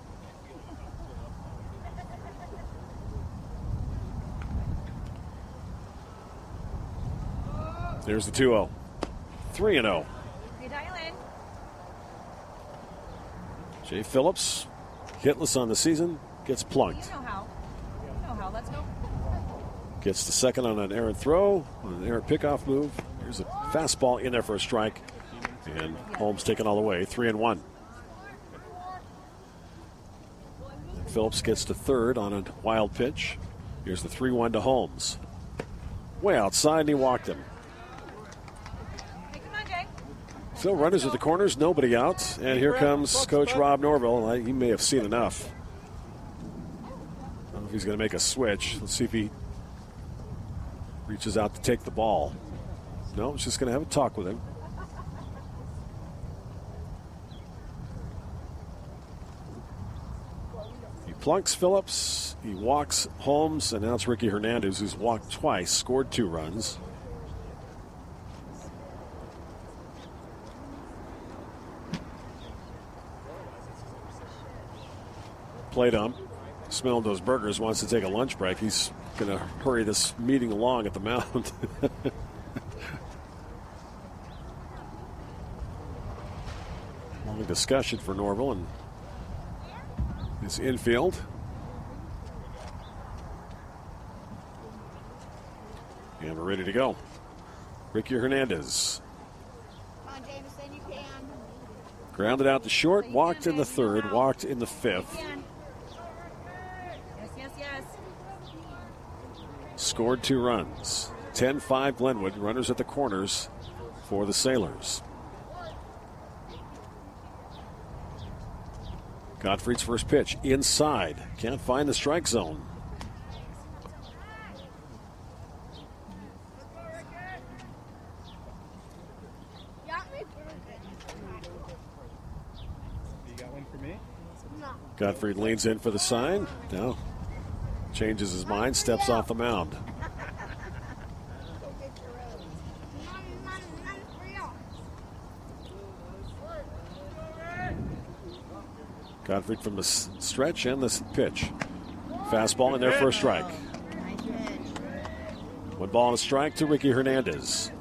There's the two oh. three and oh. Okay, dial in. Jay Phillips, hitless on the season, gets plunked. You know how. You know how. Let's go. Gets the second on an errant throw, on an errant pickoff move. Here's a fastball in there for a strike. And Holmes taken all the way, three and one. And Phillips gets to third on a wild pitch. Here's the three one to Holmes. Way outside, and he walked him. Hey, come on, Jay. Still runners at the corners, nobody out. And here comes Coach Rob Norville. He may have seen enough. I don't know if he's going to make a switch. Let's see if he reaches out to take the ball. No, he's just going to have a talk with him. He plunks Phillips. He walks Holmes. And now it's Ricky Hernandez, who's walked twice, scored two runs. Plate ump, smelling those burgers, wants to take a lunch break. He's going to hurry this meeting along at the mound. Long discussion for Norville and his infield. And we're ready to go. Ricky Hernandez. Come on, Jameson, you can. Grounded out to short, walked in the third, walked in the fifth. Yes, yes, yes. Scored two runs. ten five Glenwood. Runners at the corners for the Sailors. Gottfried's first pitch inside. Can't find the strike zone. You got one for me? Gottfried leans in for the sign. Now changes his mind, steps off the mound. Gottfried from the stretch and the pitch. Fastball in there for a strike. One ball and a strike to Ricky Hernandez.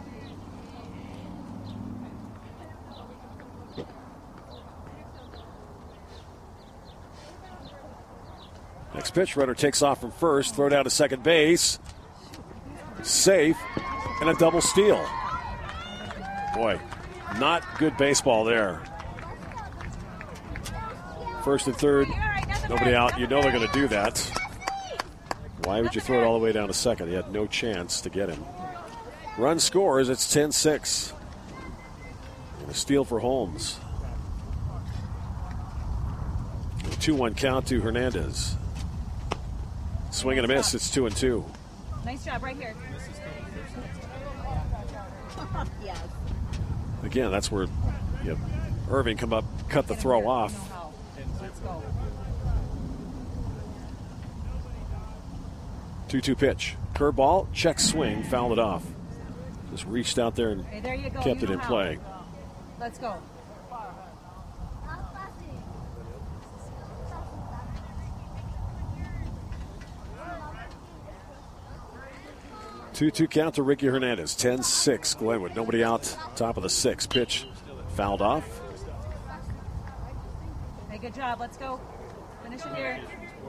Next pitch, runner takes off from first, throw down to second base. Safe, and a double steal. Boy, not good baseball there. First and third, nobody out. You know they're going to do that. Why would you throw it all the way down to second? He had no chance to get him. Run scores, it's ten six. And a steal for Holmes. two one count to Hernandez. Swing and a miss, it's two and two. Nice job right here. Yes. Again, that's where you know, Irving come up, cut the throw off. Let's go. two two pitch. Curveball, check swing, fouled it off. Just reached out there and Hey, there you go. kept You it know in how. play. Let's go. two two count to Ricky Hernandez. ten six Glenwood. Nobody out. Top of the sixth. Pitch fouled off. Hey, good job. Let's go. Finish it here.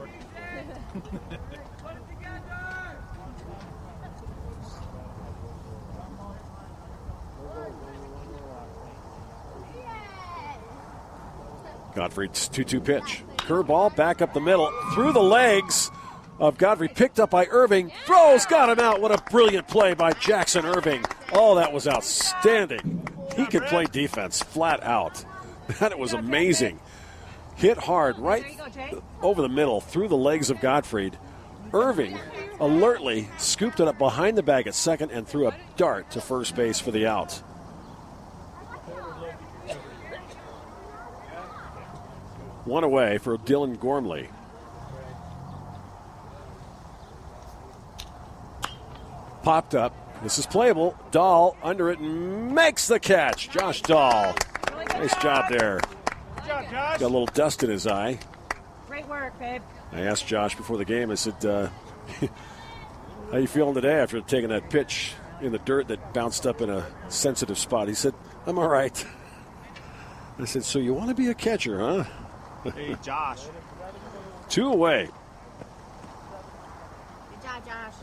Godfrey's two two pitch. Curveball back up the middle. Through the legs of Godfrey. Picked up by Irving. Throws. Got him out. What a brilliant play by Jackson Irving. Oh, that was outstanding. He could play defense flat out. That was amazing. Hit hard right over the middle through the legs of Gottfried. Irving alertly scooped it up behind the bag at second and threw a dart to first base for the out. One away for Dylan Gormley. Popped up. This is playable. Dahl under it and makes the catch. Josh Dahl. Nice job there. Got a little dust in his eye. Great work, babe. I asked Josh before the game, I said, uh, how you feeling today after taking that pitch in the dirt that bounced up in a sensitive spot? He said, I'm all right. I said, so you want to be a catcher, huh? Hey, Josh. Two away. Good job, Josh.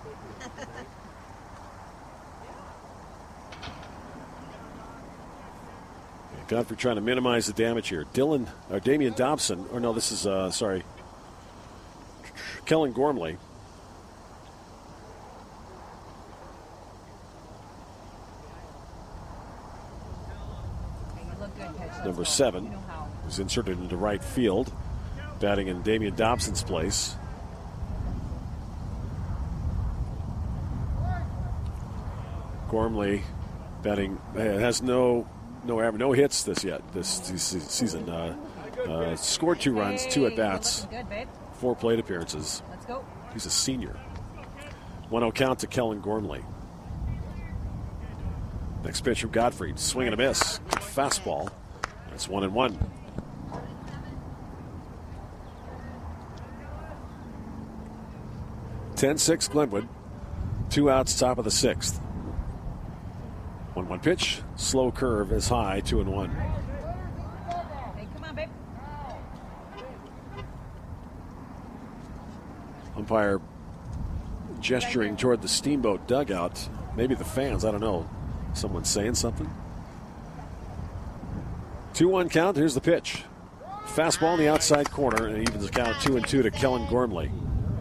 Godfrey trying to minimize the damage here. Dylan, or Damian Dobson, or no, this is, uh, sorry, Kellen Gormley. Number seven is inserted into right field, batting in Damian Dobson's place. Gormley batting has no no average, no hits this yet this season. Uh, uh, scored two runs, two at bats, four plate appearances. Let's go. He's a senior. one oh count to Kellen Gormley. Next pitch from Godfrey, swing and a miss. Good fastball. That's one and one. ten six Glenwood. Two outs, top of the sixth. one one pitch. Slow curve is high, two and one. Hey, come on, babe. Umpire gesturing toward the Steamboat dugout. Maybe the fans, I don't know. Someone saying something. two one count. Here's the pitch. Fastball in the outside corner, and it evens the count two and two to Kellen Gormley.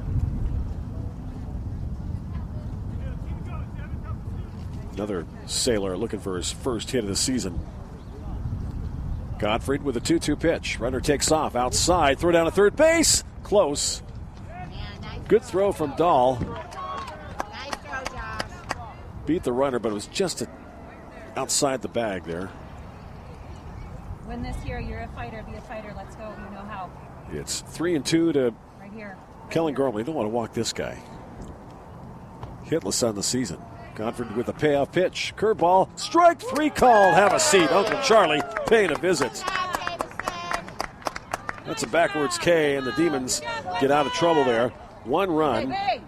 Another Sailor looking for his first hit of the season. Gottfried with a two two pitch. Runner takes off outside. Throw down to third base. Close. Good throw from Dahl. Nice throw, Josh. Beat the runner, but it was just a, outside the bag there. Win this year. You're a fighter. Be a fighter. Let's go. You know how. It's three and two to Right here. Right Kellen here. Gormley. Don't want to walk this guy. Hitless on the season. Godfrey with a payoff pitch. Curveball. Strike three called. Have a seat. Uncle Charlie paying a visit. Good job, Jameson. That's a backwards K, and the Demons get out of trouble there. One run. Hey,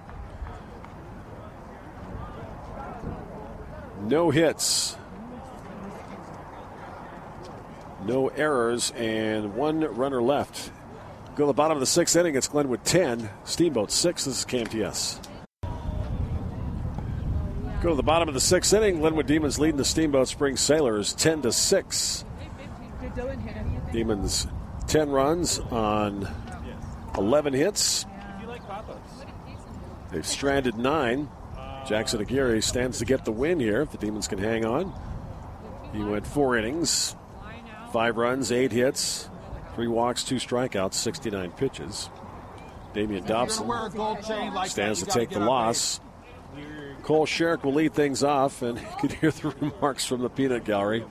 No hits. No errors, and one runner left. Go to the bottom of the sixth inning. It's Glenwood ten, Steamboat six. This is K M T S. Go to the bottom of the sixth inning. Glenwood Demons leading the Steamboat Springs Sailors ten to six. Demons ten runs on eleven hits. They've stranded nine. Jackson Aguirre stands to get the win here if the Demons can hang on. He went four innings, five runs, eight hits, three walks, two strikeouts, sixty-nine pitches. Damian Dobson Wear a gold chain like stands that, to you take gotta the get up loss. there. Cole Sherrick will lead things off, and you could hear the remarks from the peanut gallery.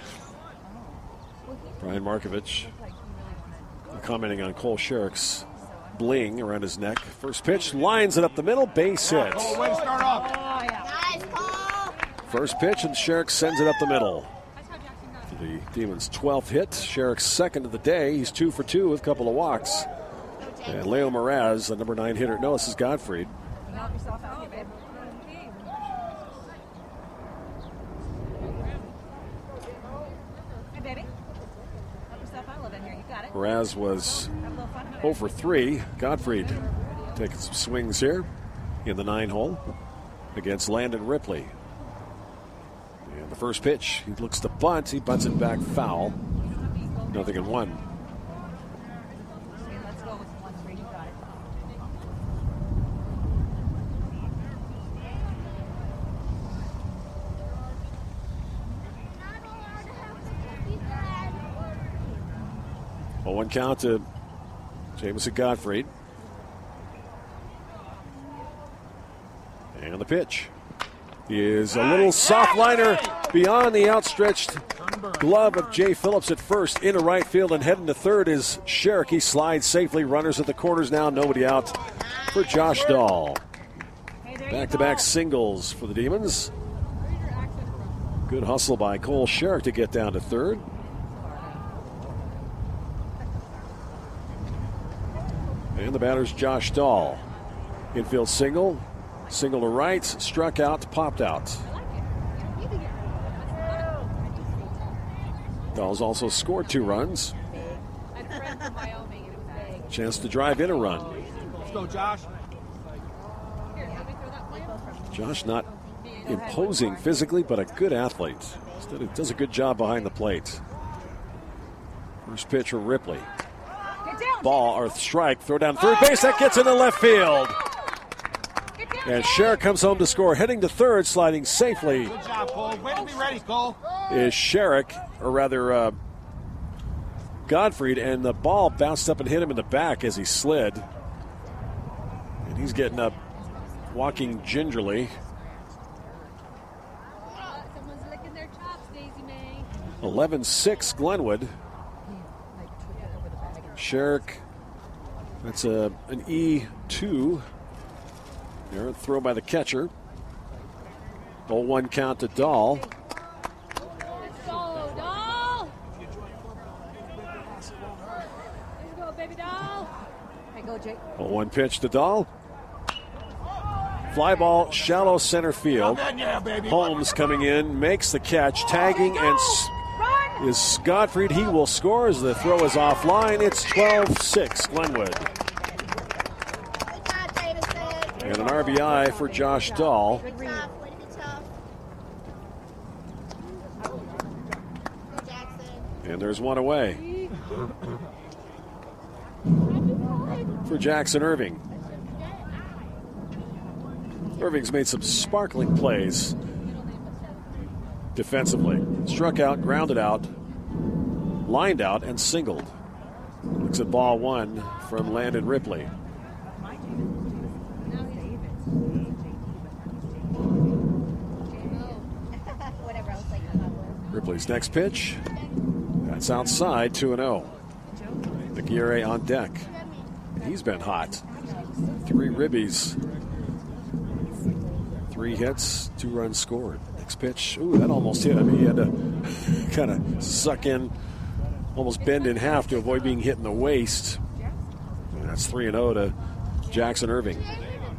Brian Markovich commenting on Cole Sherrick's bling around his neck. First pitch, lines it up the middle, base hit. Cole, way to start off. Nice, Cole. First pitch, and Sherrick sends it up the middle. For the Demons' twelfth hit. Sherrick's second of the day. He's two for two with a couple of walks. And Leo Mraz, the number nine hitter. No, this is Gottfried. Help yourself out here, babe. Hey, baby. Help yourself out a little bit here. You got it. Mraz was Have a little fun. oh for three. Gottfried taking some swings here in the nine hole against Landon Ripley. And the first pitch, he looks to bunt. He bunts it back foul. Nothing in one. Okay, let's go with one three. You got it. oh one count to Jamison Gottfried. And the pitch is a little soft liner beyond the outstretched glove of Jay Phillips at first into right field, and heading to third is Sherrick. He slides safely. Runners at the corners now. Nobody out for Josh Dahl. Back-to-back singles for the Demons. Good hustle by Cole Sherrick to get down to third. And the batter's Josh Dahl. Infield single. Single to right. Struck out. Popped out. Dahl's also scored two runs. Chance to drive in a run. Let's go, Josh. Josh not imposing physically, but a good athlete. Instead, he does a good job behind the plate. First pitch for Ripley. Ball or strike. Throw down third base. That gets into left field. And Sherrick comes home to score. Heading to third, sliding safely. Good job, Cole. Way to be ready, Cole. Is Sherrick, or rather uh, Gottfried, and the ball bounced up and hit him in the back as he slid. And he's getting up, walking gingerly. Someone's licking their chops, Daisy May. eleven six Glenwood. Sherrick, that's a, an E two. There, throw by the catcher. oh one count to Dahl. Let's go, doll. Let's go, baby doll. Hey, go, Jake. oh one pitch to Dahl. Fly ball, shallow center field. Yeah, baby. Holmes coming in, makes the catch, tagging, and s- is Gottfried. He will score as the throw is offline. It's twelve six Glenwood. Good job, Davison. And an R B I for Josh Dahl. Tough. Way to be tough. Go, Jackson. And there's one away for Jackson Irving. Irving's made some sparkling plays defensively. Struck out, grounded out, lined out, and singled. Looks at ball one from Landon Ripley. Whatever else I come Ripley's next pitch. That's outside, two and oh. Aguirre on deck. He's been hot. Three ribbies. Three hits, two runs scored. Next pitch, ooh, that almost hit him. He had to kind of suck in, almost bend in half to avoid being hit in the waist. And that's three and oh to Jackson Irving. Well,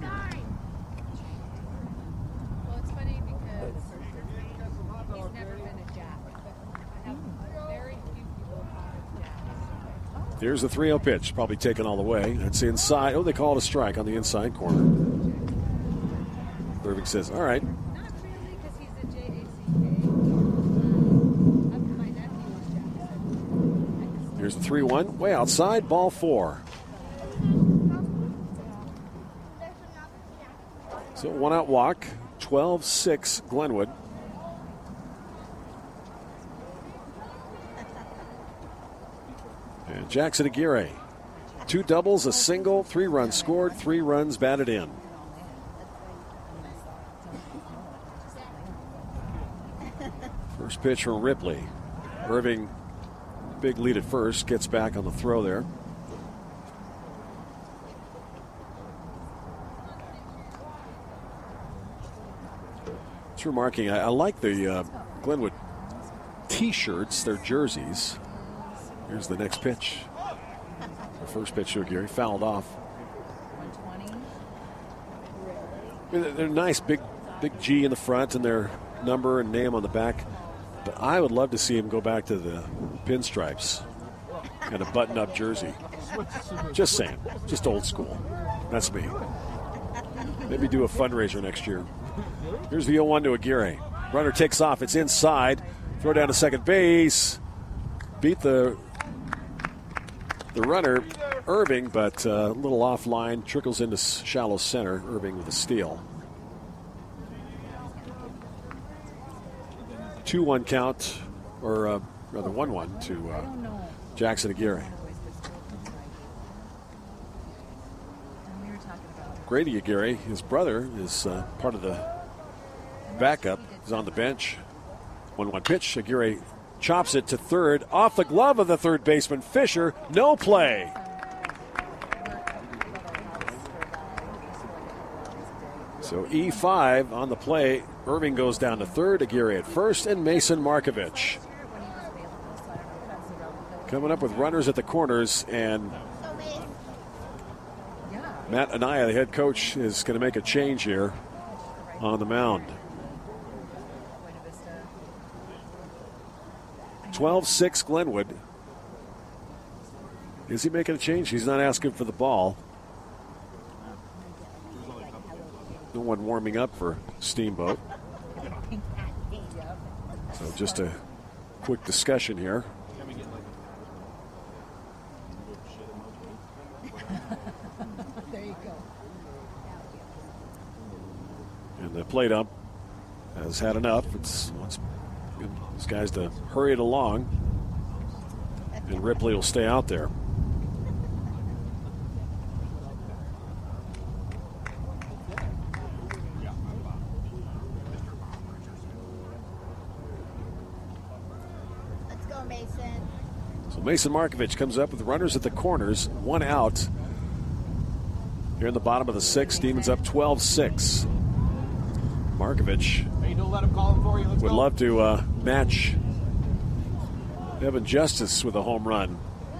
it's funny because he's never been a Jack, but I have very few people call him Jack. Here's the three oh pitch, probably taken all the way. That's inside. Oh, they call it a strike on the inside corner. Irving says, all right. Not really, because he's a J A C K. Up to my nephew was Jackson. Here's the three one, way outside, ball four. So one out walk, twelve six Glenwood. And Jackson Aguirre. Two doubles, a single, three runs scored, three runs batted in. pitch from Ripley. Irving, big lead at first, gets back on the throw there. It's remarking, I, I like the uh, Glenwood T-shirts, their jerseys. Here's the next pitch. The first pitch to Aguirre, fouled off. They're, they're nice, big, big G in the front and their number and name on the back. But I would love to see him go back to the pinstripes and a button-up jersey. Just saying, just old school. That's me. Maybe do a fundraiser next year. Here's the oh one to Aguirre. Runner takes off. It's inside. Throw down to second base. Beat the the runner, Irving, but uh, a little offline. Trickles into shallow center. Irving with a steal. two one count, or uh, rather one one to uh, Jackson Aguirre. Grady Aguirre, his brother, is uh, part of the backup. He's on the bench. one one pitch. Aguirre chops it to third. Off the glove of the third baseman, Fisher. No play. So E five on the play. Irving goes down to third. Aguirre at first, and Mason Markovich. Coming up with runners at the corners, and Matt Anaya, the head coach, is going to make a change here on the mound. twelve six Glenwood. Is he making a change? He's not asking for the ball. No one warming up for Steamboat. So just a quick discussion here. There you go. And the plate ump has had enough. It's wants these guys to hurry it along. And Ripley will stay out there. Let's go, Mason. So Mason Markovich comes up with runners at the corners, one out. Here in the bottom of the sixth, Demons up twelve six. Markovich Hey, don't let him call him for you. Let's would go. love to uh, match Evan Justice with a home run.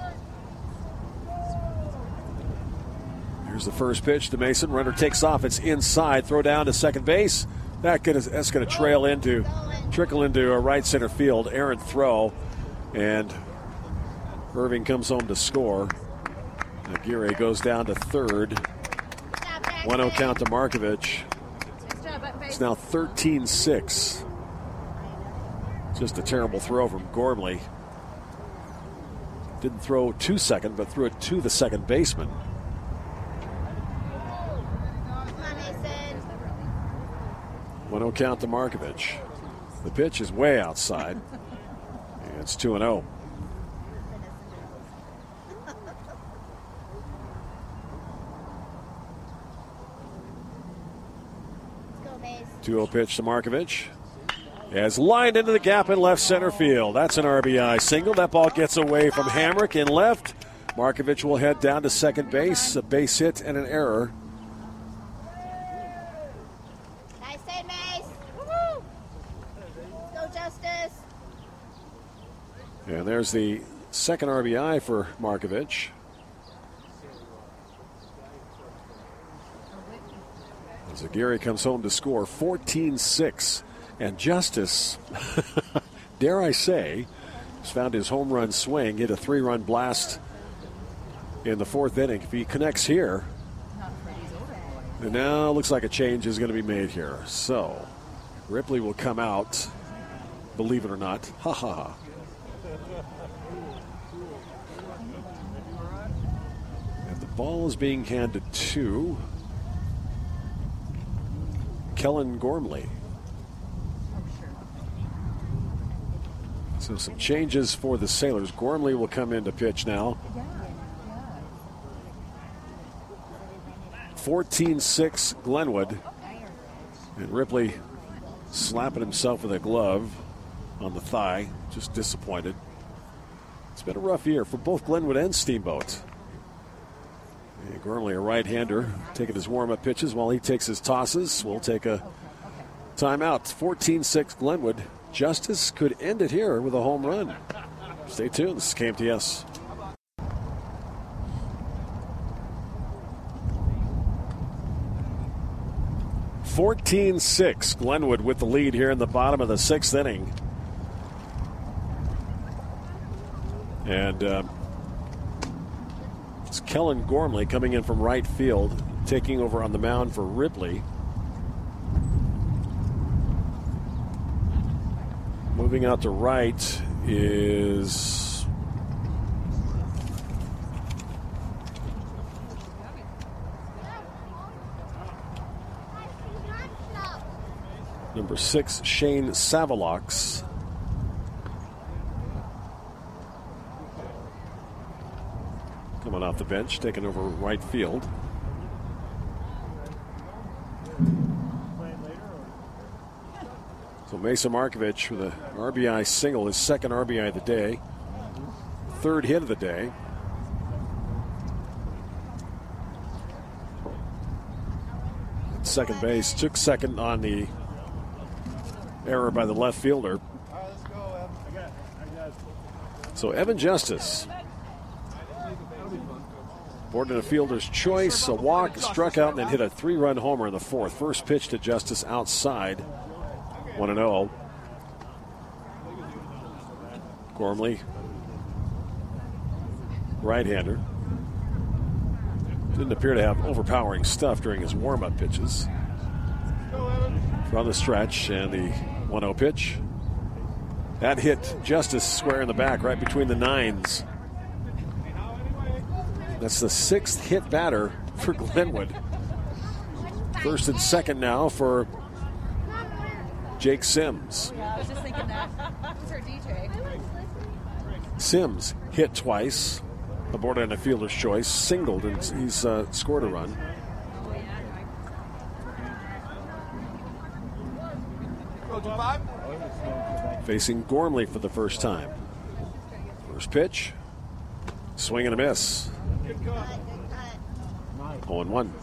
Here's the first pitch to Mason. Runner takes off. It's inside. Throw down to second base. That gonna, that's going to trail into, trickle into a right center field. Errant throw. And Irving comes home to score. Aguirre goes down to third. one oh count to Markovich. It's now thirteen six. Just a terrible throw from Gormley. Didn't throw to second, but threw it to the second baseman. one oh count to Markovich. The pitch is way outside. And it's two and oh. two oh pitch to Markovich. Has lined into the gap in left center field. That's an R B I single. That ball gets away from Hamrick in left. Markovich will head down to second base. A base hit and an error. Nice hit, Mace. Woo-hoo. Go, Justice. And there's the second R B I for Markovich. As Aguirre comes home to score fourteen six. And Justice, dare I say, has found his home run swing, hit a three-run blast in the fourth inning. If he connects here, and now looks like a change is going to be made here. So Ripley will come out, believe it or not. Ha ha ha. And the ball is being handed to Kellen Gormley. So some changes for the Sailors. Gormley will come in to pitch now. fourteen six Glenwood. And Ripley slapping himself with a glove. on the thigh. Just disappointed. It's been a rough year for both Glenwood and Steamboat. And Gormley, a right-hander, taking his warm-up pitches while he takes his tosses. We'll take a timeout. fourteen six Glenwood. Justice could end it here with a home run. Stay tuned. This is K M T S. fourteen six Glenwood with the lead here in the bottom of the sixth inning. And uh, it's Kellen Gormley coming in from right field, taking over on the mound for Ripley. Moving out to right is number six, Shane Savalox. Coming off the bench, taking over right field. So Mason Markovich with an R B I single, his second R B I of the day, third hit of the day. At second base, took second on the error by the left fielder. So Evan Justice, aboard in a fielder's choice, a walk, struck out, and then hit a three-run homer in the fourth. First pitch to Justice outside. one and oh. Gormley, right-hander. Didn't appear to have overpowering stuff during his warm-up pitches. From the stretch, and the one oh pitch. That hit Justice square in the back, right between the nines. That's the sixth hit batter for Glenwood. First and second now for Jake Sims. Yeah, I was just thinking that. Who's our D J? Sims hit twice, aboard on a fielder's choice, singled, and he's uh, scored a run. Facing Gormley for the first time. First pitch, swing and a miss. oh and one.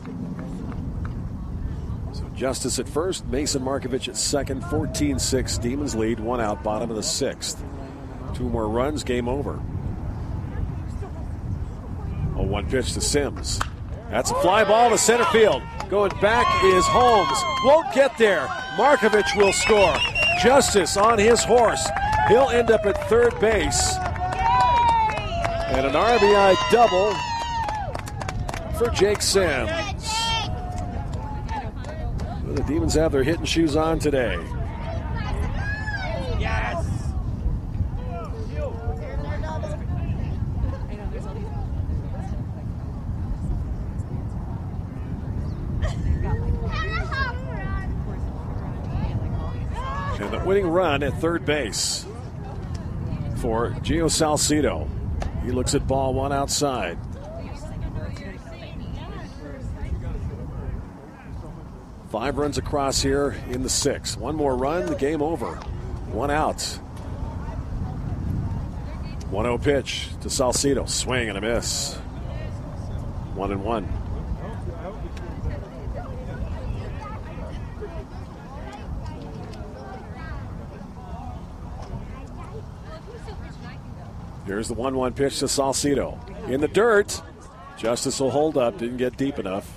So Justice at first, Mason Markovich at second, fourteen six. Demons lead, one out, bottom of the sixth. Two more runs, game over. oh one pitch to Sims. That's a fly ball to center field. Going back is Holmes. Won't get there. Markovich will score. Justice on his horse. He'll end up at third base. And an R B I double for Jake Sims. Well, the Demons have their hitting shoes on today. Yes! And the winning run at third base for Gio Salcido. He looks at ball one outside. Five runs across here in the sixth. One more run, the game over. One out. one oh pitch to Salcido. Swing and a miss. One and one. Here's the one one pitch to Salcido. In the dirt. Justice will hold up. Didn't get deep enough.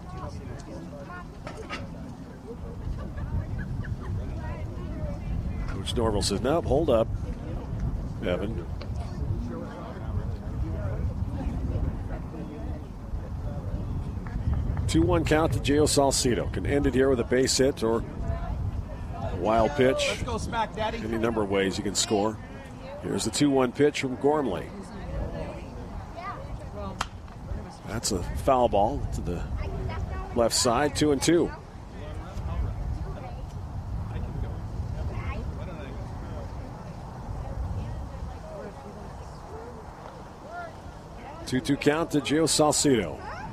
Coach Norville says, nope, hold up, Evan. two one count to Gio Salcido. Can end it here with a base hit or a wild pitch. Let's go, Smack Daddy. Any number of ways you can score. Here's the two one pitch from Gormley. That's a foul ball to the left side, two and two. two two count to Gio Salcido.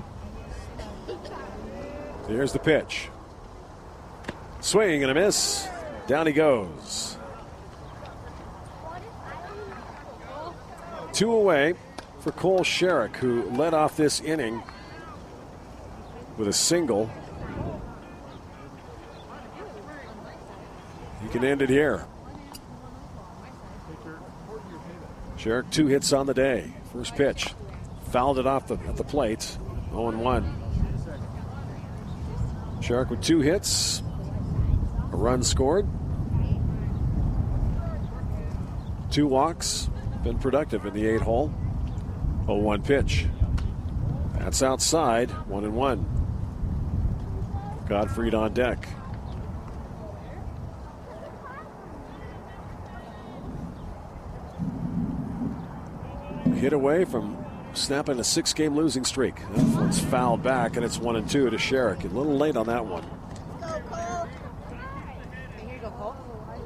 Here's the pitch. Swing and a miss. Down he goes. Two away for Cole Sherrick, who led off this inning with a single. He can end it here. Sherrick, two hits on the day. First pitch. Fouled it off the, at the plate. oh and one. Sherrick with two hits. A run scored. Two walks. Been productive in the eight hole. oh one pitch. That's outside. One and one. Gottfried on deck. Hit away from snapping a six-game losing streak. That one's fouled back, and it's one and two to Sherrick. A little late on that one. Go, Cole. Here you go, Cole.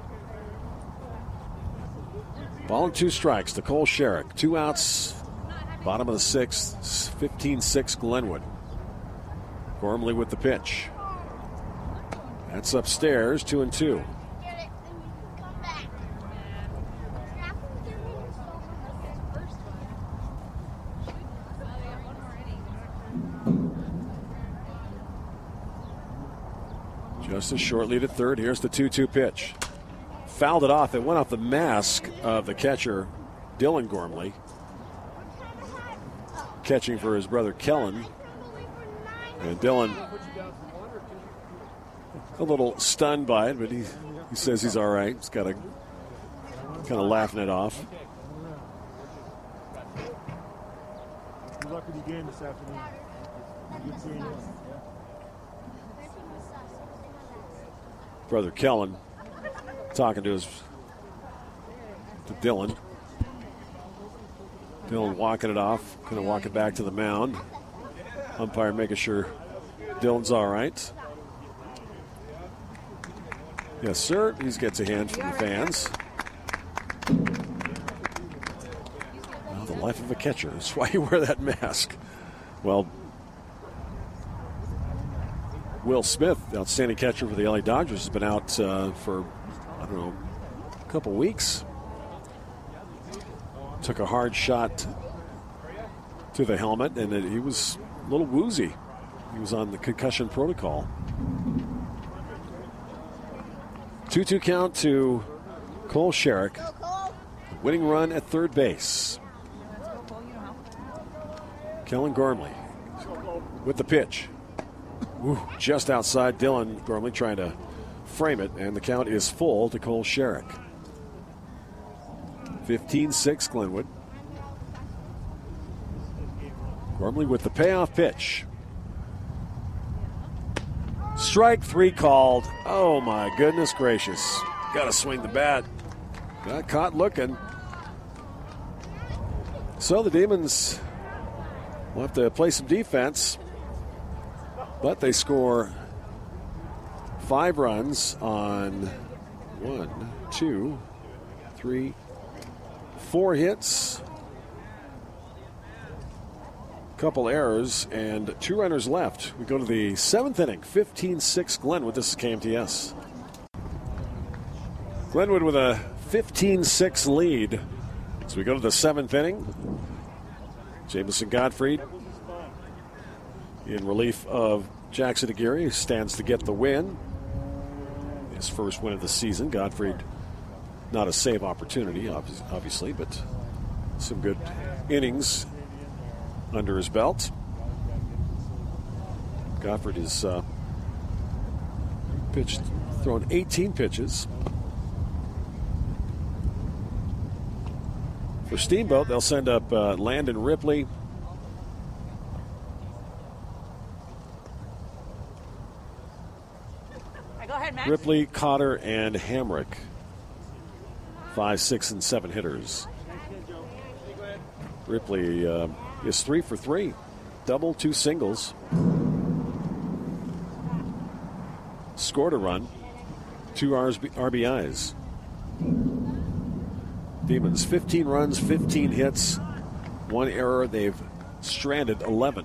Ball and two strikes to Cole Sherrick. Two outs, bottom of the sixth, fifteen six Glenwood. Gormley with the pitch. That's upstairs, two and two. Get it, and come back. Just a short lead at third. Here's the two two pitch. Fouled it off. It went off the mask of the catcher, Dylan Gormley. Catching for his brother Kellen. And Dylan a little stunned by it, but he, he says he's all right. He's got a kind of laughing it off. Good luck with your game this afternoon. Good seeing you. Brother Kellen talking to his to Dylan. Dylan walking it off, kind of walking back to the mound. Umpire making sure Dylan's all right. Yes, sir. He gets a hand from the fans. Well, the life of a catcher. That's why you wear that mask. Well, Will Smith, outstanding catcher for the L A Dodgers, has been out uh, for, I don't know, a couple weeks. Took a hard shot to the helmet, and it, he was a little woozy. He was on the concussion protocol. two two count to Cole Sherrick. Go, Cole. Winning run at third base. Kellen Gormley with the pitch. Ooh, just outside. Dylan Gormley trying to frame it, and the count is full to Cole Sherrick. fifteen six Glenwood. Gormley with the payoff pitch. Strike three called. Oh my goodness gracious. Got to swing the bat. Got caught looking. So the Demons will have to play some defense. But they score five runs on one, two, three, four hits, couple errors, and two runners left. We go to the seventh inning, fifteen six Glenwood. This is K M T S. Glenwood with a fifteen six lead. So we go to the seventh inning. Jamison Gottfried in relief of Jackson Aguirre, who stands to get the win. His first win of the season. Gottfried, not a save opportunity, obviously, but some good innings under his belt. Gottfried has uh, pitched, thrown eighteen pitches. For Steamboat, they'll send up uh, Landon Ripley. Go ahead, Max. Ripley, Cotter, and Hamrick. Five, six, and seven hitters. Ripley uh, is three for three. Double, two singles. Scored a run. Two R B Is. Demons, fifteen runs, fifteen hits. One error. They've stranded eleven.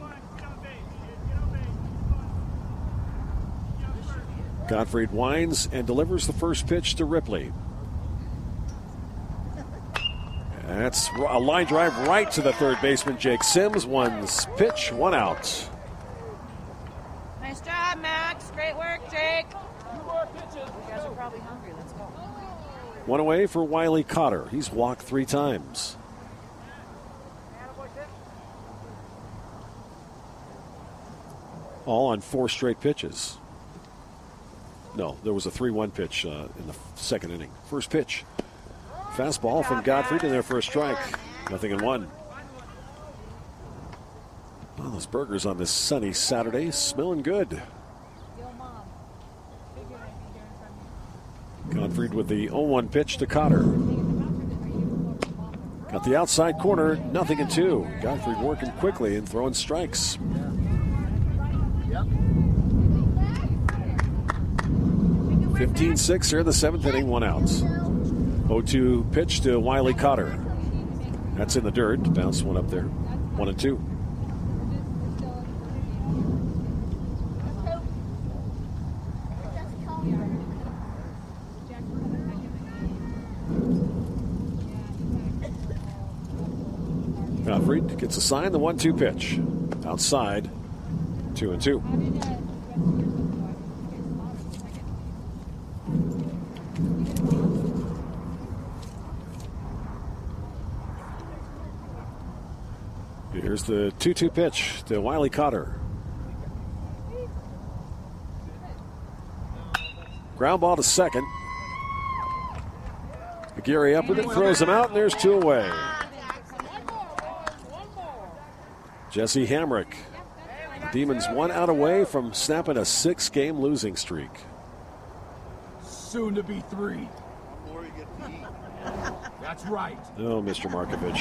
Gottfried winds and delivers the first pitch to Ripley. That's a line drive right to the third baseman, Jake Sims. One pitch, one out. Nice job, Max. Great work, Jake. Two more pitches. You guys are probably hungry. Let's go. One away for Wiley Cotter. He's walked three times. All on four straight pitches. No, there was a three one pitch uh, in the second inning. First pitch. Fastball from Gottfried in there for a strike. Nothing in one. Well, those burgers on this sunny Saturday smelling good. Gottfried with the oh one pitch to Cotter. Got the outside corner, nothing in two. Gottfried working quickly and throwing strikes. fifteen six here in the seventh inning, one out. oh two pitch to Wiley Cotter. That's in the dirt. Bounce one up there. One and two. Gottfried gets a sign, the one two pitch. Outside, two and two. Here's the two two pitch to Wiley Cotter. Ground ball to second. Aguirre up with it, throws him out, and there's two away. Jesse Hamrick. The Demons one out away from snapping a six-game losing streak. Soon to be three. That's right. Oh, Mister Markovich.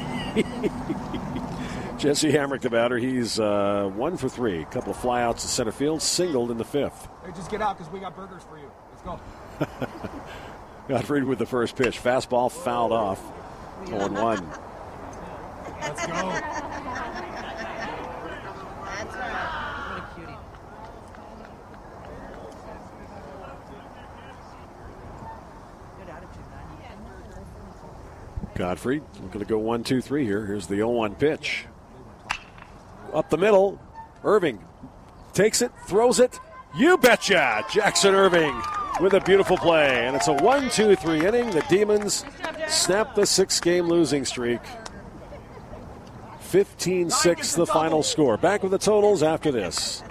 Jesse Hamrick, the batter, he's uh, one for three. A couple of flyouts to center field, singled in the fifth. Hey, just get out because we got burgers for you. Let's go. Gottfried with the first pitch. Fastball fouled off. oh one. Let's go. That's right. What a cutie. Good attitude, man. Gottfried looking to go one, two, three here. Here's the oh one pitch. Up the middle. Irving takes it, throws it. You betcha! Jackson Irving with a beautiful play. And it's a one two three inning. The Demons snap the six-game losing streak. fifteen six the final score. Back with the totals after this.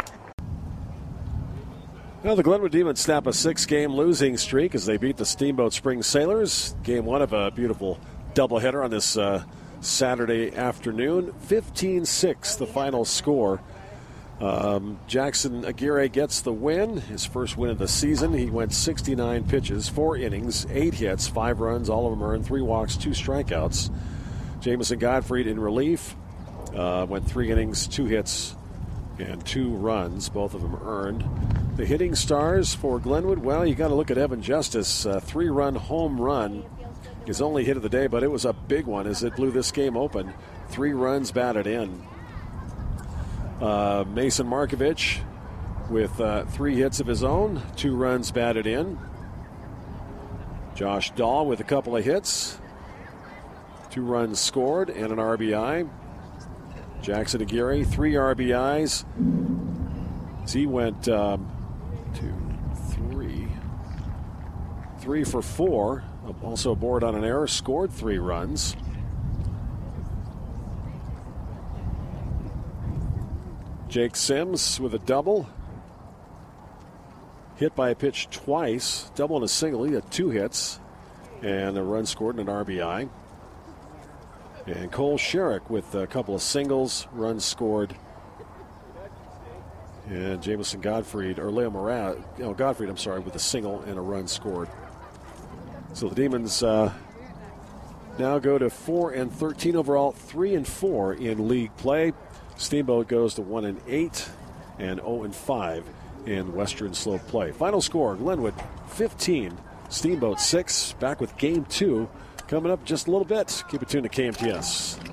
Now the Glenwood Demons snap a six-game losing streak as they beat the Steamboat Springs Sailors. Game one of a beautiful doubleheader on this uh, Saturday afternoon. fifteen six the final score. Um, Jackson Aguirre gets the win, his first win of the season. He went sixty-nine pitches, four innings, eight hits, five runs, all of them earned, three walks, two strikeouts. Jamison Gottfried in relief. Uh, went three innings, two hits, and two runs, both of them earned. The hitting stars for Glenwood, well, you got to look at Evan Justice. A three-run home run, his only hit of the day, but it was a big one as it blew this game open. Three runs batted in. Uh, Mason Markovich with uh, three hits of his own, two runs batted in. Josh Dahl with a couple of hits, two runs scored, and an R B I. Jackson Aguirre, three R B Is. He went um, two, three, three for four. Also aboard on an error, scored three runs. Jake Sims with a double. Hit by a pitch twice. Double and a single. He had two hits. And a run scored and an R B I. And Cole Sherrick with a couple of singles, runs scored. And Jamison Gottfried, or Leo Morat, you know, Gottfried, I'm sorry, with a single and a run scored. So the Demons uh, now go to four and thirteen overall, three and four in league play. Steamboat goes to one and eight and oh and five in Western Slope play. Final score: Glenwood fifteen, Steamboat six. Back with game two coming up just a little bit. Keep it tuned to K M T S.